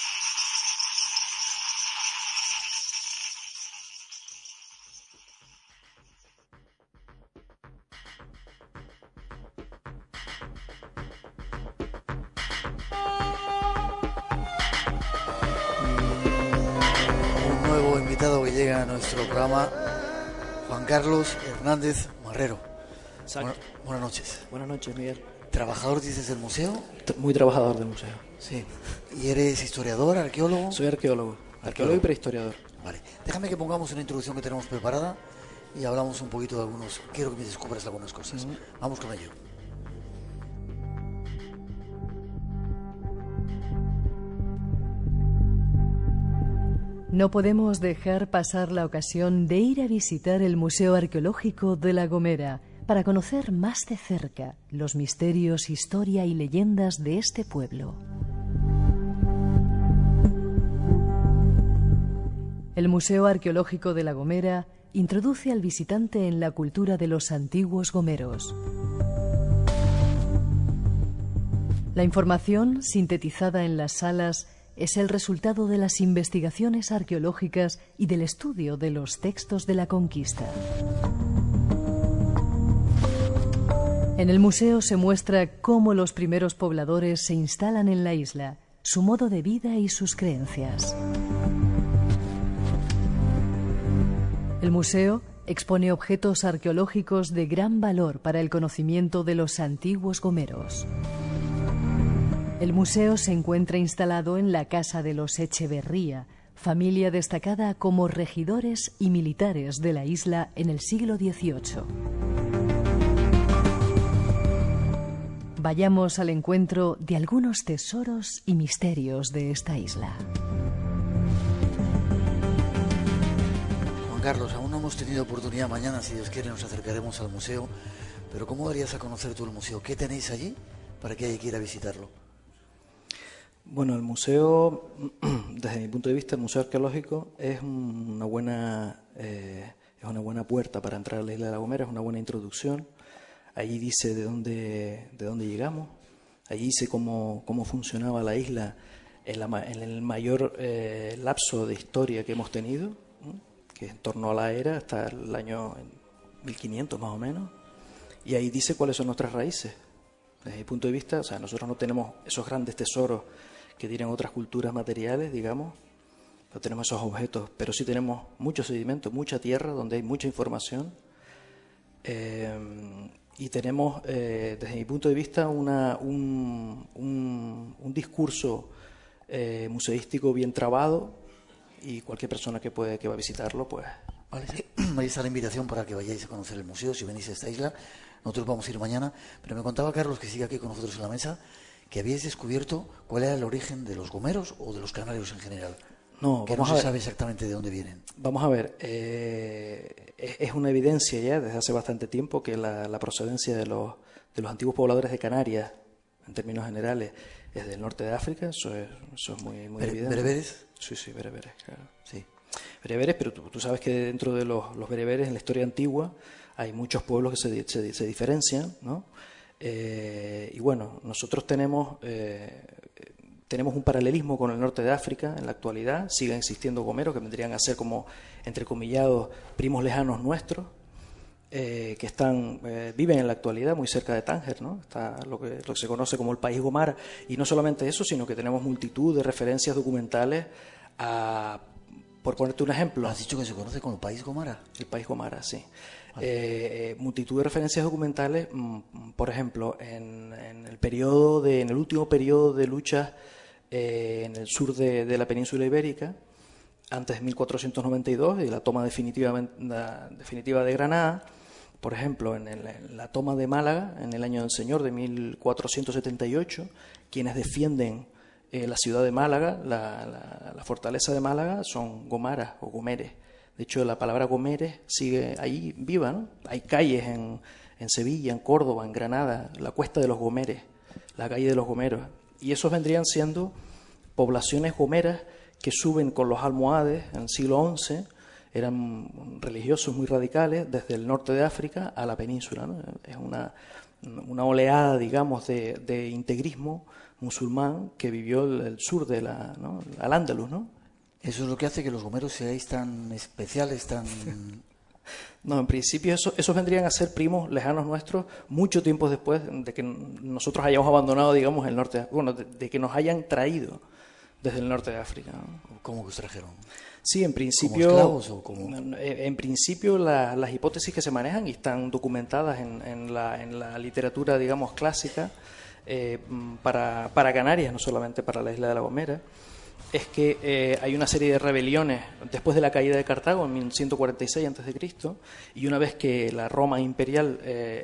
Un nuevo invitado que llega a nuestro programa, Juan Carlos Hernández Marrero. Buenas noches. Buenas noches, Miguel. ¿Trabajador, dices, del museo? Muy trabajador del museo. Sí. ¿Y eres historiador, arqueólogo? Soy arqueólogo y prehistoriador. Vale. Déjame que pongamos una introducción que tenemos preparada y hablamos un poquito de algunos... Quiero que me descubras algunas cosas. Vamos con ello. No podemos dejar pasar la ocasión de ir a visitar el Museo Arqueológico de La Gomera para conocer más de cerca los misterios, historia y leyendas de este pueblo. El Museo Arqueológico de La Gomera introduce al visitante en la cultura de los antiguos gomeros. La información sintetizada en las salas es el resultado de las investigaciones arqueológicas y del estudio de los textos de la conquista. En el museo se muestra cómo los primeros pobladores se instalan en la isla, su modo de vida y sus creencias. El museo expone objetos arqueológicos de gran valor para el conocimiento de los antiguos gomeros. El museo se encuentra instalado en la casa de los Echeverría, familia destacada como regidores y militares de la isla en el siglo XVIII. Vayamos al encuentro de algunos tesoros y misterios de esta isla. Juan Carlos, aún no hemos tenido oportunidad. Mañana, si Dios quiere, nos acercaremos al museo. Pero ¿cómo darías a conocer tú el museo? ¿Qué tenéis allí para que haya que ir a visitarlo? Bueno, el museo, desde mi punto de vista, el Museo Arqueológico es una buena puerta para entrar a la isla de La Gomera, es una buena introducción. Allí dice de dónde llegamos, allí dice cómo funcionaba la isla en el mayor lapso de historia que hemos tenido, que es en torno a la era, hasta el año 1500 más o menos, y ahí dice cuáles son nuestras raíces. Desde mi punto de vista, o sea, nosotros no tenemos esos grandes tesoros que tienen otras culturas materiales, digamos, no tenemos esos objetos, pero sí tenemos mucho sedimento, mucha tierra, donde hay mucha información, y tenemos, desde mi punto de vista, un discurso museístico bien trabado, y cualquier persona que va a visitarlo, pues... Vale, sí. Ahí está la invitación para que vayáis a conocer el museo, si venís a esta isla. Nosotros vamos a ir mañana, pero me contaba Carlos, que sigue aquí con nosotros en la mesa, que habíais descubierto cuál era el origen de los gomeros o de los canarios en general. No, que no se sabe exactamente de dónde vienen. Vamos a ver, es una evidencia ya desde hace bastante tiempo que la procedencia de los antiguos pobladores de Canarias, en términos generales, es del norte de África. Eso es muy evidente. ¿Bereberes? Sí, bereberes, claro. Sí. Bereberes, pero tú sabes que dentro de los bereberes en la historia antigua hay muchos pueblos que se diferencian, ¿no? Y bueno, nosotros tenemos un paralelismo con el norte de África en la actualidad. Siguen existiendo gomeros que vendrían a ser como, entrecomillados, primos lejanos nuestros, que viven en la actualidad muy cerca de Tánger, ¿no? Está lo que se conoce como el país Gomara. Y no solamente eso, sino que tenemos multitud de referencias documentales por ponerte un ejemplo. ¿Has dicho que se conoce como el país Gomara? El país Gomara, sí. Multitud de referencias documentales, por ejemplo, en el último periodo de luchas en el sur de la península ibérica, antes de 1492 y la toma definitiva de Granada. Por ejemplo, en la toma de Málaga, en el año del Señor de 1478, quienes defienden la ciudad de Málaga, la fortaleza de Málaga, son gomaras o gomeres. De hecho, la palabra gomeres sigue ahí viva, ¿no? Hay calles en Sevilla, en Córdoba, en Granada, la Cuesta de los Gomeres, la calle de los Gomeros. Y esos vendrían siendo poblaciones gomeras que suben con los almohades en el siglo XI. Eran religiosos muy radicales desde el norte de África a la península, ¿no? Es una oleada, digamos, de integrismo musulmán que vivió el sur al Andalus, ¿no? Eso es lo que hace que los gomeros seáis tan especiales, tan... No, en principio esos vendrían a ser primos lejanos nuestros mucho tiempo después de que nosotros hayamos abandonado, digamos, el norte, de que nos hayan traído desde el norte de África, ¿no? ¿Cómo que os trajeron? Sí, en principio... ¿Como esclavos o como...? En principio las hipótesis que se manejan y están documentadas en la literatura, digamos, clásica, para Canarias, no solamente para la isla de La Gomera, es que hay una serie de rebeliones después de la caída de Cartago en 1146 a.C. y una vez que la Roma imperial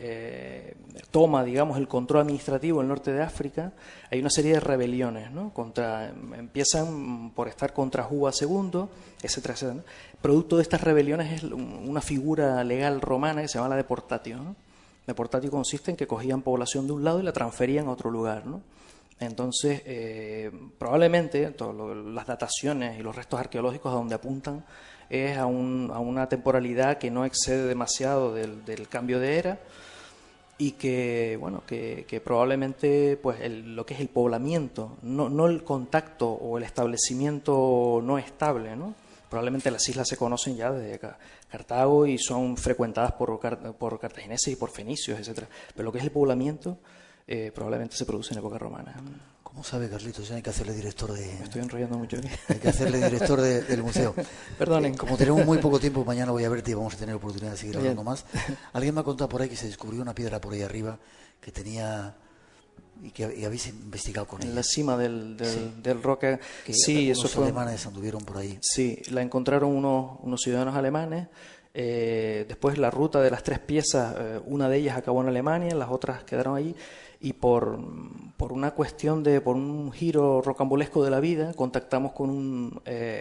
toma, digamos, el control administrativo del norte de África, hay una serie de rebeliones, ¿no? Empiezan por estar contra Juba II, etcétera, etcétera, ¿no? Producto de estas rebeliones es una figura legal romana que se llama la deportatio, ¿no? Deportatio consiste en que cogían población de un lado y la transferían a otro lugar, ¿no? Entonces, probablemente las dataciones y los restos arqueológicos a donde apuntan es a una temporalidad que no excede demasiado del cambio de era y que probablemente pues lo que es el poblamiento, no el contacto o el establecimiento no estable, ¿no? Probablemente las islas se conocen ya desde Cartago y son frecuentadas por cartagineses y por fenicios, etcétera. Pero lo que es el poblamiento probablemente se produce en época romana. ¿Cómo sabe, Carlitos? Ya hay que hacerle director de... Me estoy enrollando mucho aquí. Hay que hacerle director del museo. Perdonen. Como tenemos muy poco tiempo, mañana voy a verte y vamos a tener oportunidad de seguir hablando más. Alguien me ha contado por ahí que se descubrió una piedra por ahí arriba que tenía... Y que habéis investigado con ella. En la cima del roca. Sí, eso fue. Los alemanes anduvieron por ahí. Sí, la encontraron unos ciudadanos alemanes. Después la ruta de las 3 piezas, una de ellas acabó en Alemania, las otras quedaron allí. Y por una cuestión por un giro rocambolesco de la vida, contactamos con un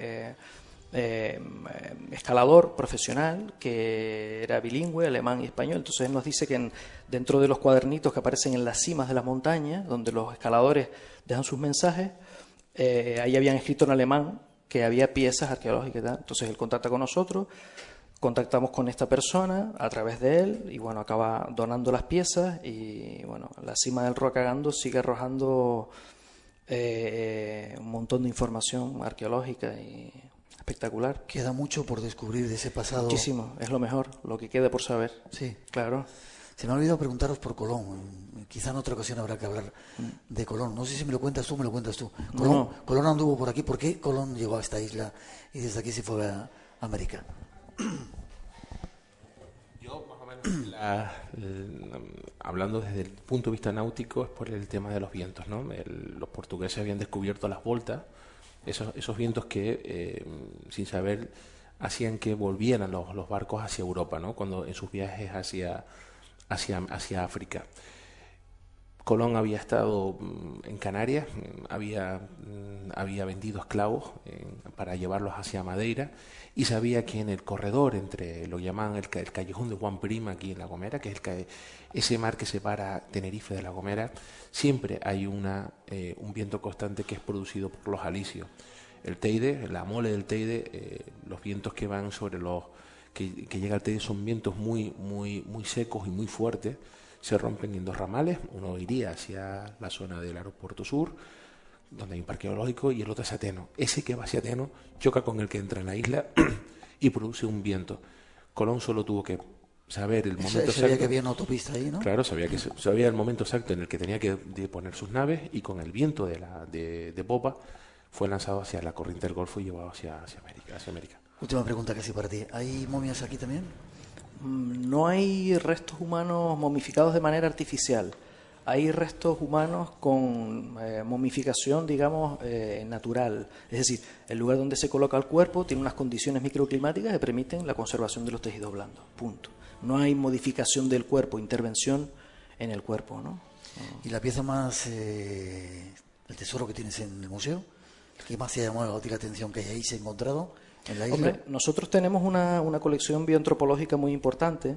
escalador profesional que era bilingüe, alemán y español. Entonces él nos dice que dentro de los cuadernitos que aparecen en las cimas de las montañas, donde los escaladores dejan sus mensajes, ahí habían escrito en alemán que había piezas arqueológicas y tal. Entonces él contacta con nosotros, contactamos con esta persona a través de él y bueno, acaba donando las piezas y bueno, la cima del Rocagando sigue arrojando un montón de información arqueológica y espectacular. Queda mucho por descubrir de ese pasado. Muchísimo, es lo mejor, lo que queda por saber. Sí. Claro. Se me ha olvidado preguntaros por Colón. Quizá en otra ocasión habrá que hablar de Colón. No sé si me lo cuentas tú o me lo cuentas tú. Colón anduvo por aquí. ¿Por qué Colón llegó a esta isla y desde aquí se fue a América? Yo, más o menos, hablando desde el punto de vista náutico, es por el tema de los vientos, ¿no? Los portugueses habían descubierto las voltas, esos vientos que, sin saber, hacían que volvieran los barcos hacia Europa, ¿no? Cuando en sus viajes hacia África. Colón había estado en Canarias, había vendido esclavos para llevarlos hacia Madeira y sabía que en el corredor entre lo llamaban el callejón de Juan Prima aquí en La Gomera, que es ese mar que separa Tenerife de La Gomera, siempre hay un viento constante que es producido por los alisios. El Teide, la mole del Teide, los vientos que van sobre que llega al Teide son vientos muy secos y muy fuertes. Se rompen en 2 ramales, uno iría hacia la zona del aeropuerto sur, donde hay un parque geológico, y el otro es Ateno. Ese que va hacia Ateno choca con el que entra en la isla y produce un viento. Colón solo tuvo que saber el momento exacto. Sabía que había una autopista ahí, ¿no? Claro, sabía el momento exacto en el que tenía que poner sus naves, y con el viento de popa fue lanzado hacia la corriente del Golfo y llevado hacia América. Última pregunta casi para ti. ¿Hay momias aquí también? No hay restos humanos momificados de manera artificial. Hay restos humanos con momificación, digamos, natural. Es decir, el lugar donde se coloca el cuerpo tiene unas condiciones microclimáticas que permiten la conservación de los tejidos blandos. Punto. No hay modificación del cuerpo, intervención en el cuerpo, ¿no? ¿Y la pieza más, el tesoro que tienes en el museo? ¿Qué más te ha llamado la atención que hayáis encontrado en la isla? Hombre, nosotros tenemos una colección bioantropológica muy importante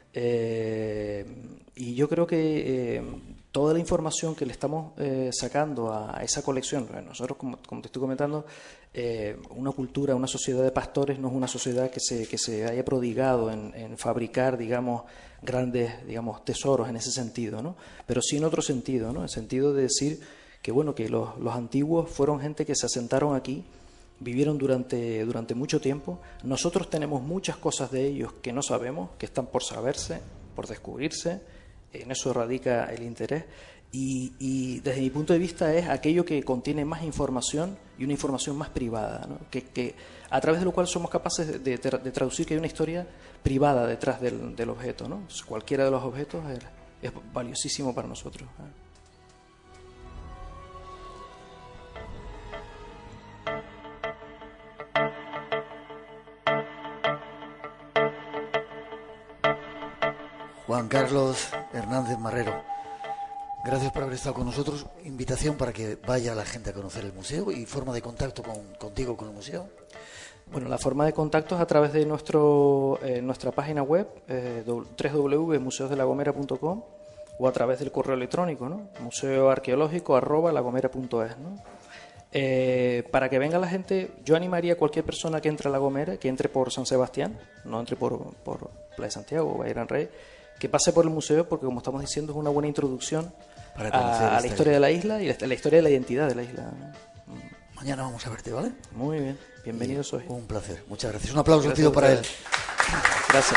y yo creo que toda la información que le estamos sacando a esa colección, nosotros, como te estoy comentando, una cultura, una sociedad de pastores no es una sociedad que se haya prodigado en fabricar, digamos, grandes, digamos, tesoros en ese sentido, ¿no? Pero sí en otro sentido, ¿no? En el sentido de decir que, bueno, que los antiguos fueron gente que se asentaron aquí, vivieron durante mucho tiempo. Nosotros tenemos muchas cosas de ellos que no sabemos, que están por saberse, por descubrirse. En eso radica el interés. Y desde mi punto de vista es aquello que contiene más información y una información más privada, ¿no? que a través de lo cual somos capaces de traducir que hay una historia privada detrás del objeto, ¿no? Cualquiera de los objetos es valiosísimo para nosotros, ¿eh? Juan Carlos Hernández Marrero, gracias por haber estado con nosotros. Invitación para que vaya la gente a conocer el museo y forma de contacto contigo, con el museo. Bueno, la forma de contacto es a través de nuestra página web, www.museosdelagomera.com, o a través del correo electrónico, ¿no? museoarqueológico@lagomera.es, ¿no? Para que venga la gente, yo animaría a cualquier persona que entre a La Gomera, que entre por San Sebastián, no entre por Playa Santiago o Gran Rey, que pase por el museo, porque como estamos diciendo es una buena introducción a la historia de la isla y la historia de la identidad de la isla. Mañana vamos a verte, ¿vale? Muy bien, bienvenido soy. Un placer, muchas gracias. Un aplauso pido para él. Gracias.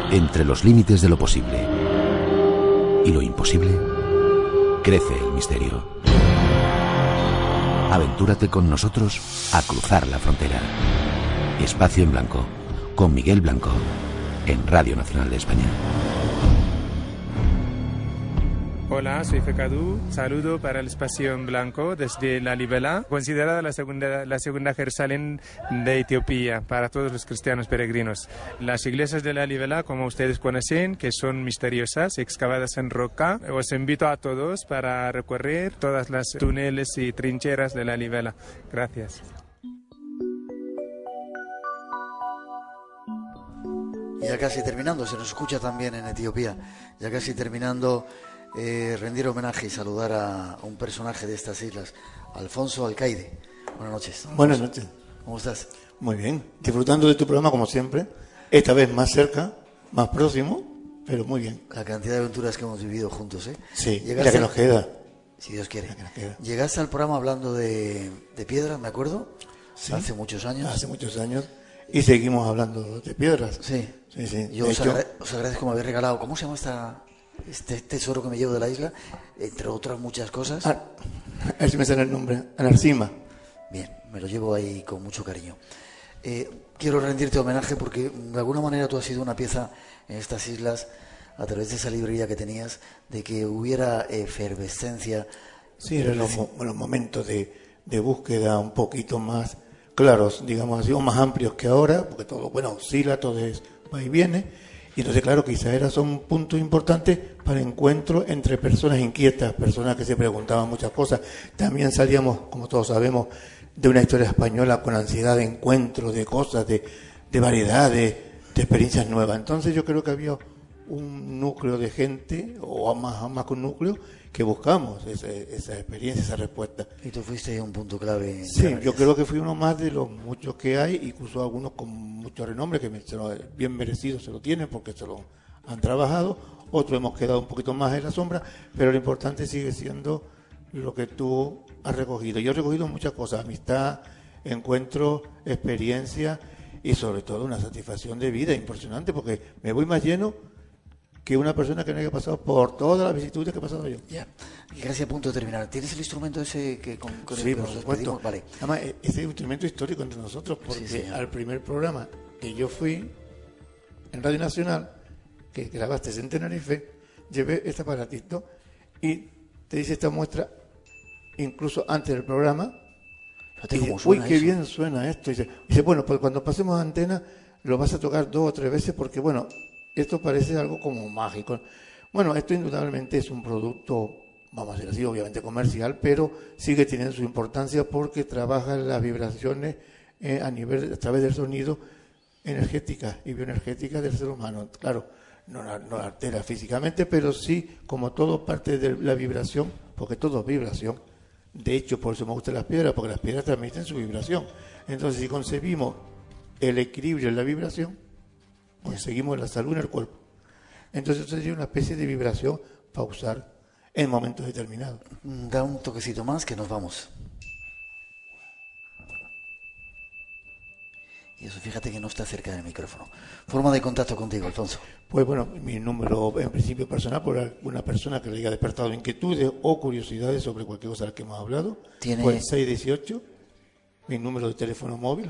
Entre los límites de lo posible y lo imposible, crece el misterio. Aventúrate con nosotros a cruzar la frontera. Espacio en Blanco, con Miguel Blanco, en Radio Nacional de España. Hola, soy Fecadú. Saludo para el Espacio en Blanco desde La Libela, considerada la segunda Jerusalén de Etiopía para todos los cristianos peregrinos. Las iglesias de La Libela, como ustedes conocen, que son misteriosas, excavadas en roca, os invito a todos para recorrer todas las túneles y trincheras de La Libela. Gracias. Y ya casi terminando, se nos escucha también en Etiopía, ya casi terminando, rendir homenaje y saludar a un personaje de estas islas, Alfonso Alcaide. Buenas noches. Buenas noches. ¿Cómo estás? Muy bien, disfrutando de tu programa como siempre, esta vez más cerca, más próximo, pero muy bien. La cantidad de aventuras que hemos vivido juntos, ¿eh? Sí, y la que nos queda. Si Dios quiere. Llegaste al programa hablando de piedras, me acuerdo, sí, hace muchos años. Hace muchos años. Y seguimos hablando de piedras. Sí. Sí, sí. Yo os agradezco, me habéis regalado, ¿cómo se llama este tesoro que me llevo de la isla? Entre otras muchas cosas. A ver si me sale el nombre. Anarcima. Bien, me lo llevo ahí con mucho cariño. Quiero rendirte homenaje porque de alguna manera tú has sido una pieza en estas islas, a través de esa librería que tenías, de que hubiera efervescencia. Sí, eran los momentos de búsqueda un poquito más claros, digamos así, o más amplios que ahora, porque todo, oscila, todo es va y viene, y entonces claro, quizás era un punto importante para encuentro entre personas inquietas, personas que se preguntaban muchas cosas. También salíamos, como todos sabemos, de una historia española con ansiedad de encuentro, de cosas, de variedad, de experiencias nuevas. Entonces yo creo que había un núcleo de gente, o más que un núcleo, que buscamos esa experiencia, esa respuesta. Y tú fuiste un punto clave. Sí, yo creo que fui uno más de los muchos que hay, incluso algunos con mucho renombre, que bien merecidos se lo tienen porque se lo han trabajado, otros hemos quedado un poquito más en la sombra, pero lo importante sigue siendo lo que tú has recogido. Yo he recogido muchas cosas, amistad, encuentro, experiencia y sobre todo una satisfacción de vida impresionante, porque me voy más lleno que una persona que no haya pasado por todas las vicisitudes que he pasado yo. Ya, y casi a punto de terminar. ¿Tienes el instrumento ese que con sí, el que por nos supuesto. despedimos? Vale. Además, ese instrumento histórico entre nosotros, porque Sí, al primer programa que yo fui en Radio Nacional, que grabaste en Tenerife, llevé este aparatito y te dice esta muestra incluso antes del programa. Y dice, uy, qué bien suena esto. Y dice, bueno, pues cuando pasemos a antena lo vas a tocar 2 o 3 veces porque, bueno, esto parece algo como mágico. Bueno, esto indudablemente es un producto, vamos a decir así, obviamente comercial, pero sigue teniendo su importancia porque trabaja las vibraciones a través del sonido energética y bioenergética del ser humano. Claro, no altera físicamente, pero sí, como todo parte de la vibración, porque todo es vibración. De hecho, por eso me gustan las piedras, porque las piedras transmiten su vibración. Entonces, si concebimos el equilibrio en la vibración, conseguimos la salud en el cuerpo. Entonces sería una especie de vibración para usar en momentos determinados. Da un toquecito más que nos vamos. Y eso, fíjate que no está cerca del micrófono. Forma de contacto contigo, Alfonso. Pues bueno, mi número en principio personal, por alguna persona que le haya despertado inquietudes o curiosidades sobre cualquier cosa de la que hemos hablado, pues 618, mi número de teléfono móvil,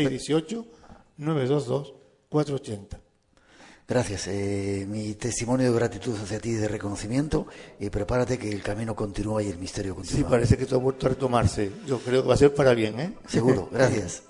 618-922-480. Gracias. Mi testimonio de gratitud hacia ti, de reconocimiento, y prepárate que el camino continúa y el misterio continúa. Sí, parece que esto ha vuelto a retomarse. Yo creo que va a ser para bien, ¿eh? Seguro, gracias.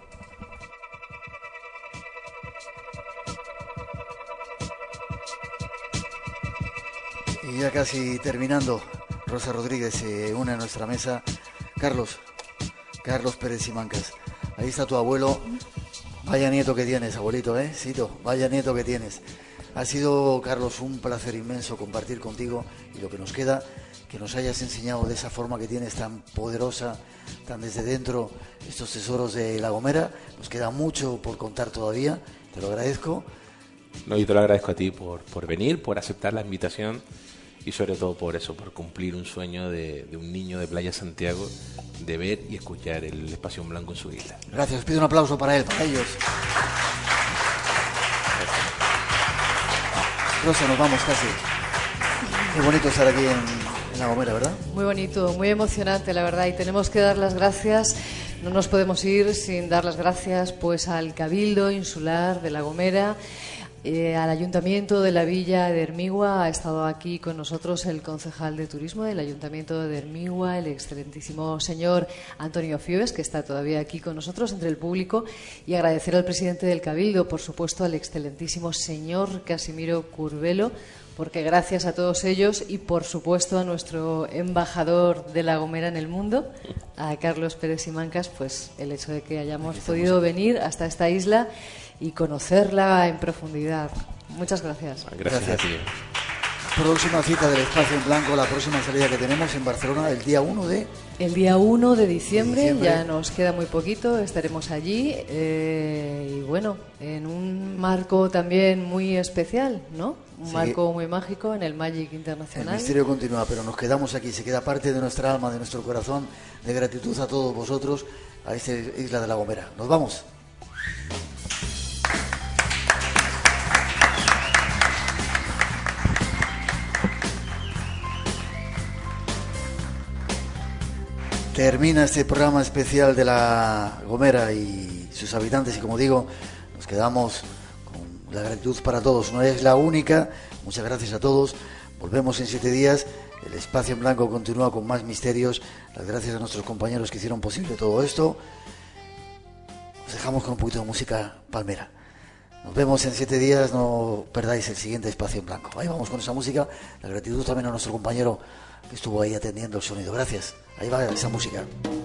Y ya casi terminando, Rosa Rodríguez se une a nuestra mesa. Carlos Pérez Simancas, ahí está tu abuelo. Vaya nieto que tienes, abuelito, Sito, vaya nieto que tienes. Ha sido, Carlos, un placer inmenso compartir contigo, y lo que nos queda, que nos hayas enseñado de esa forma que tienes tan poderosa, tan desde dentro, estos tesoros de La Gomera. Nos queda mucho por contar todavía, te lo agradezco. No, yo te lo agradezco a ti por venir, por aceptar la invitación y sobre todo por eso, por cumplir un sueño de un niño de Playa Santiago, de ver y escuchar el Espacio en Blanco en su isla. Gracias, pido un aplauso para él, para ellos. Rosa, nos vamos casi. Qué bonito estar aquí en La Gomera, ¿verdad? Muy bonito, muy emocionante, la verdad. Y tenemos que dar las gracias. No nos podemos ir sin dar las gracias pues al Cabildo Insular de La Gomera, al Ayuntamiento de la Villa de Hermigua. Ha estado aquí con nosotros el concejal de Turismo del Ayuntamiento de Hermigua, el excelentísimo señor Antonio Fiebes, que está todavía aquí con nosotros entre el público, y agradecer al presidente del Cabildo, por supuesto, al excelentísimo señor Casimiro Curvelo, porque gracias a todos ellos y, por supuesto, a nuestro embajador de La Gomera en el mundo, a Carlos Pérez Simancas, pues el hecho de que hayamos podido venir hasta esta isla y conocerla en profundidad. Muchas gracias. Gracias a ti. Próxima cita del Espacio en Blanco, la próxima salida que tenemos en Barcelona el día 1 de... El día 1 de diciembre, ya nos queda muy poquito, estaremos allí y bueno, en un marco también muy especial, ¿no? Un marco muy mágico en el Magic Internacional. El misterio continúa, pero nos quedamos aquí, se queda parte de nuestra alma, de nuestro corazón, de gratitud a todos vosotros, a esta isla de La Gomera. Nos vamos. Termina este programa especial de La Gomera y sus habitantes, y como digo, nos quedamos con la gratitud para todos. No es la única. Muchas gracias a todos. Volvemos en 7 días. El Espacio en Blanco continúa con más misterios. Las gracias a nuestros compañeros que hicieron posible todo esto. Nos dejamos con un poquito de música palmera. Nos vemos en 7 días. No perdáis el siguiente Espacio en Blanco. Ahí vamos con esa música. La gratitud también a nuestro compañero que estuvo ahí atendiendo el sonido. Gracias. Ahí va esa música.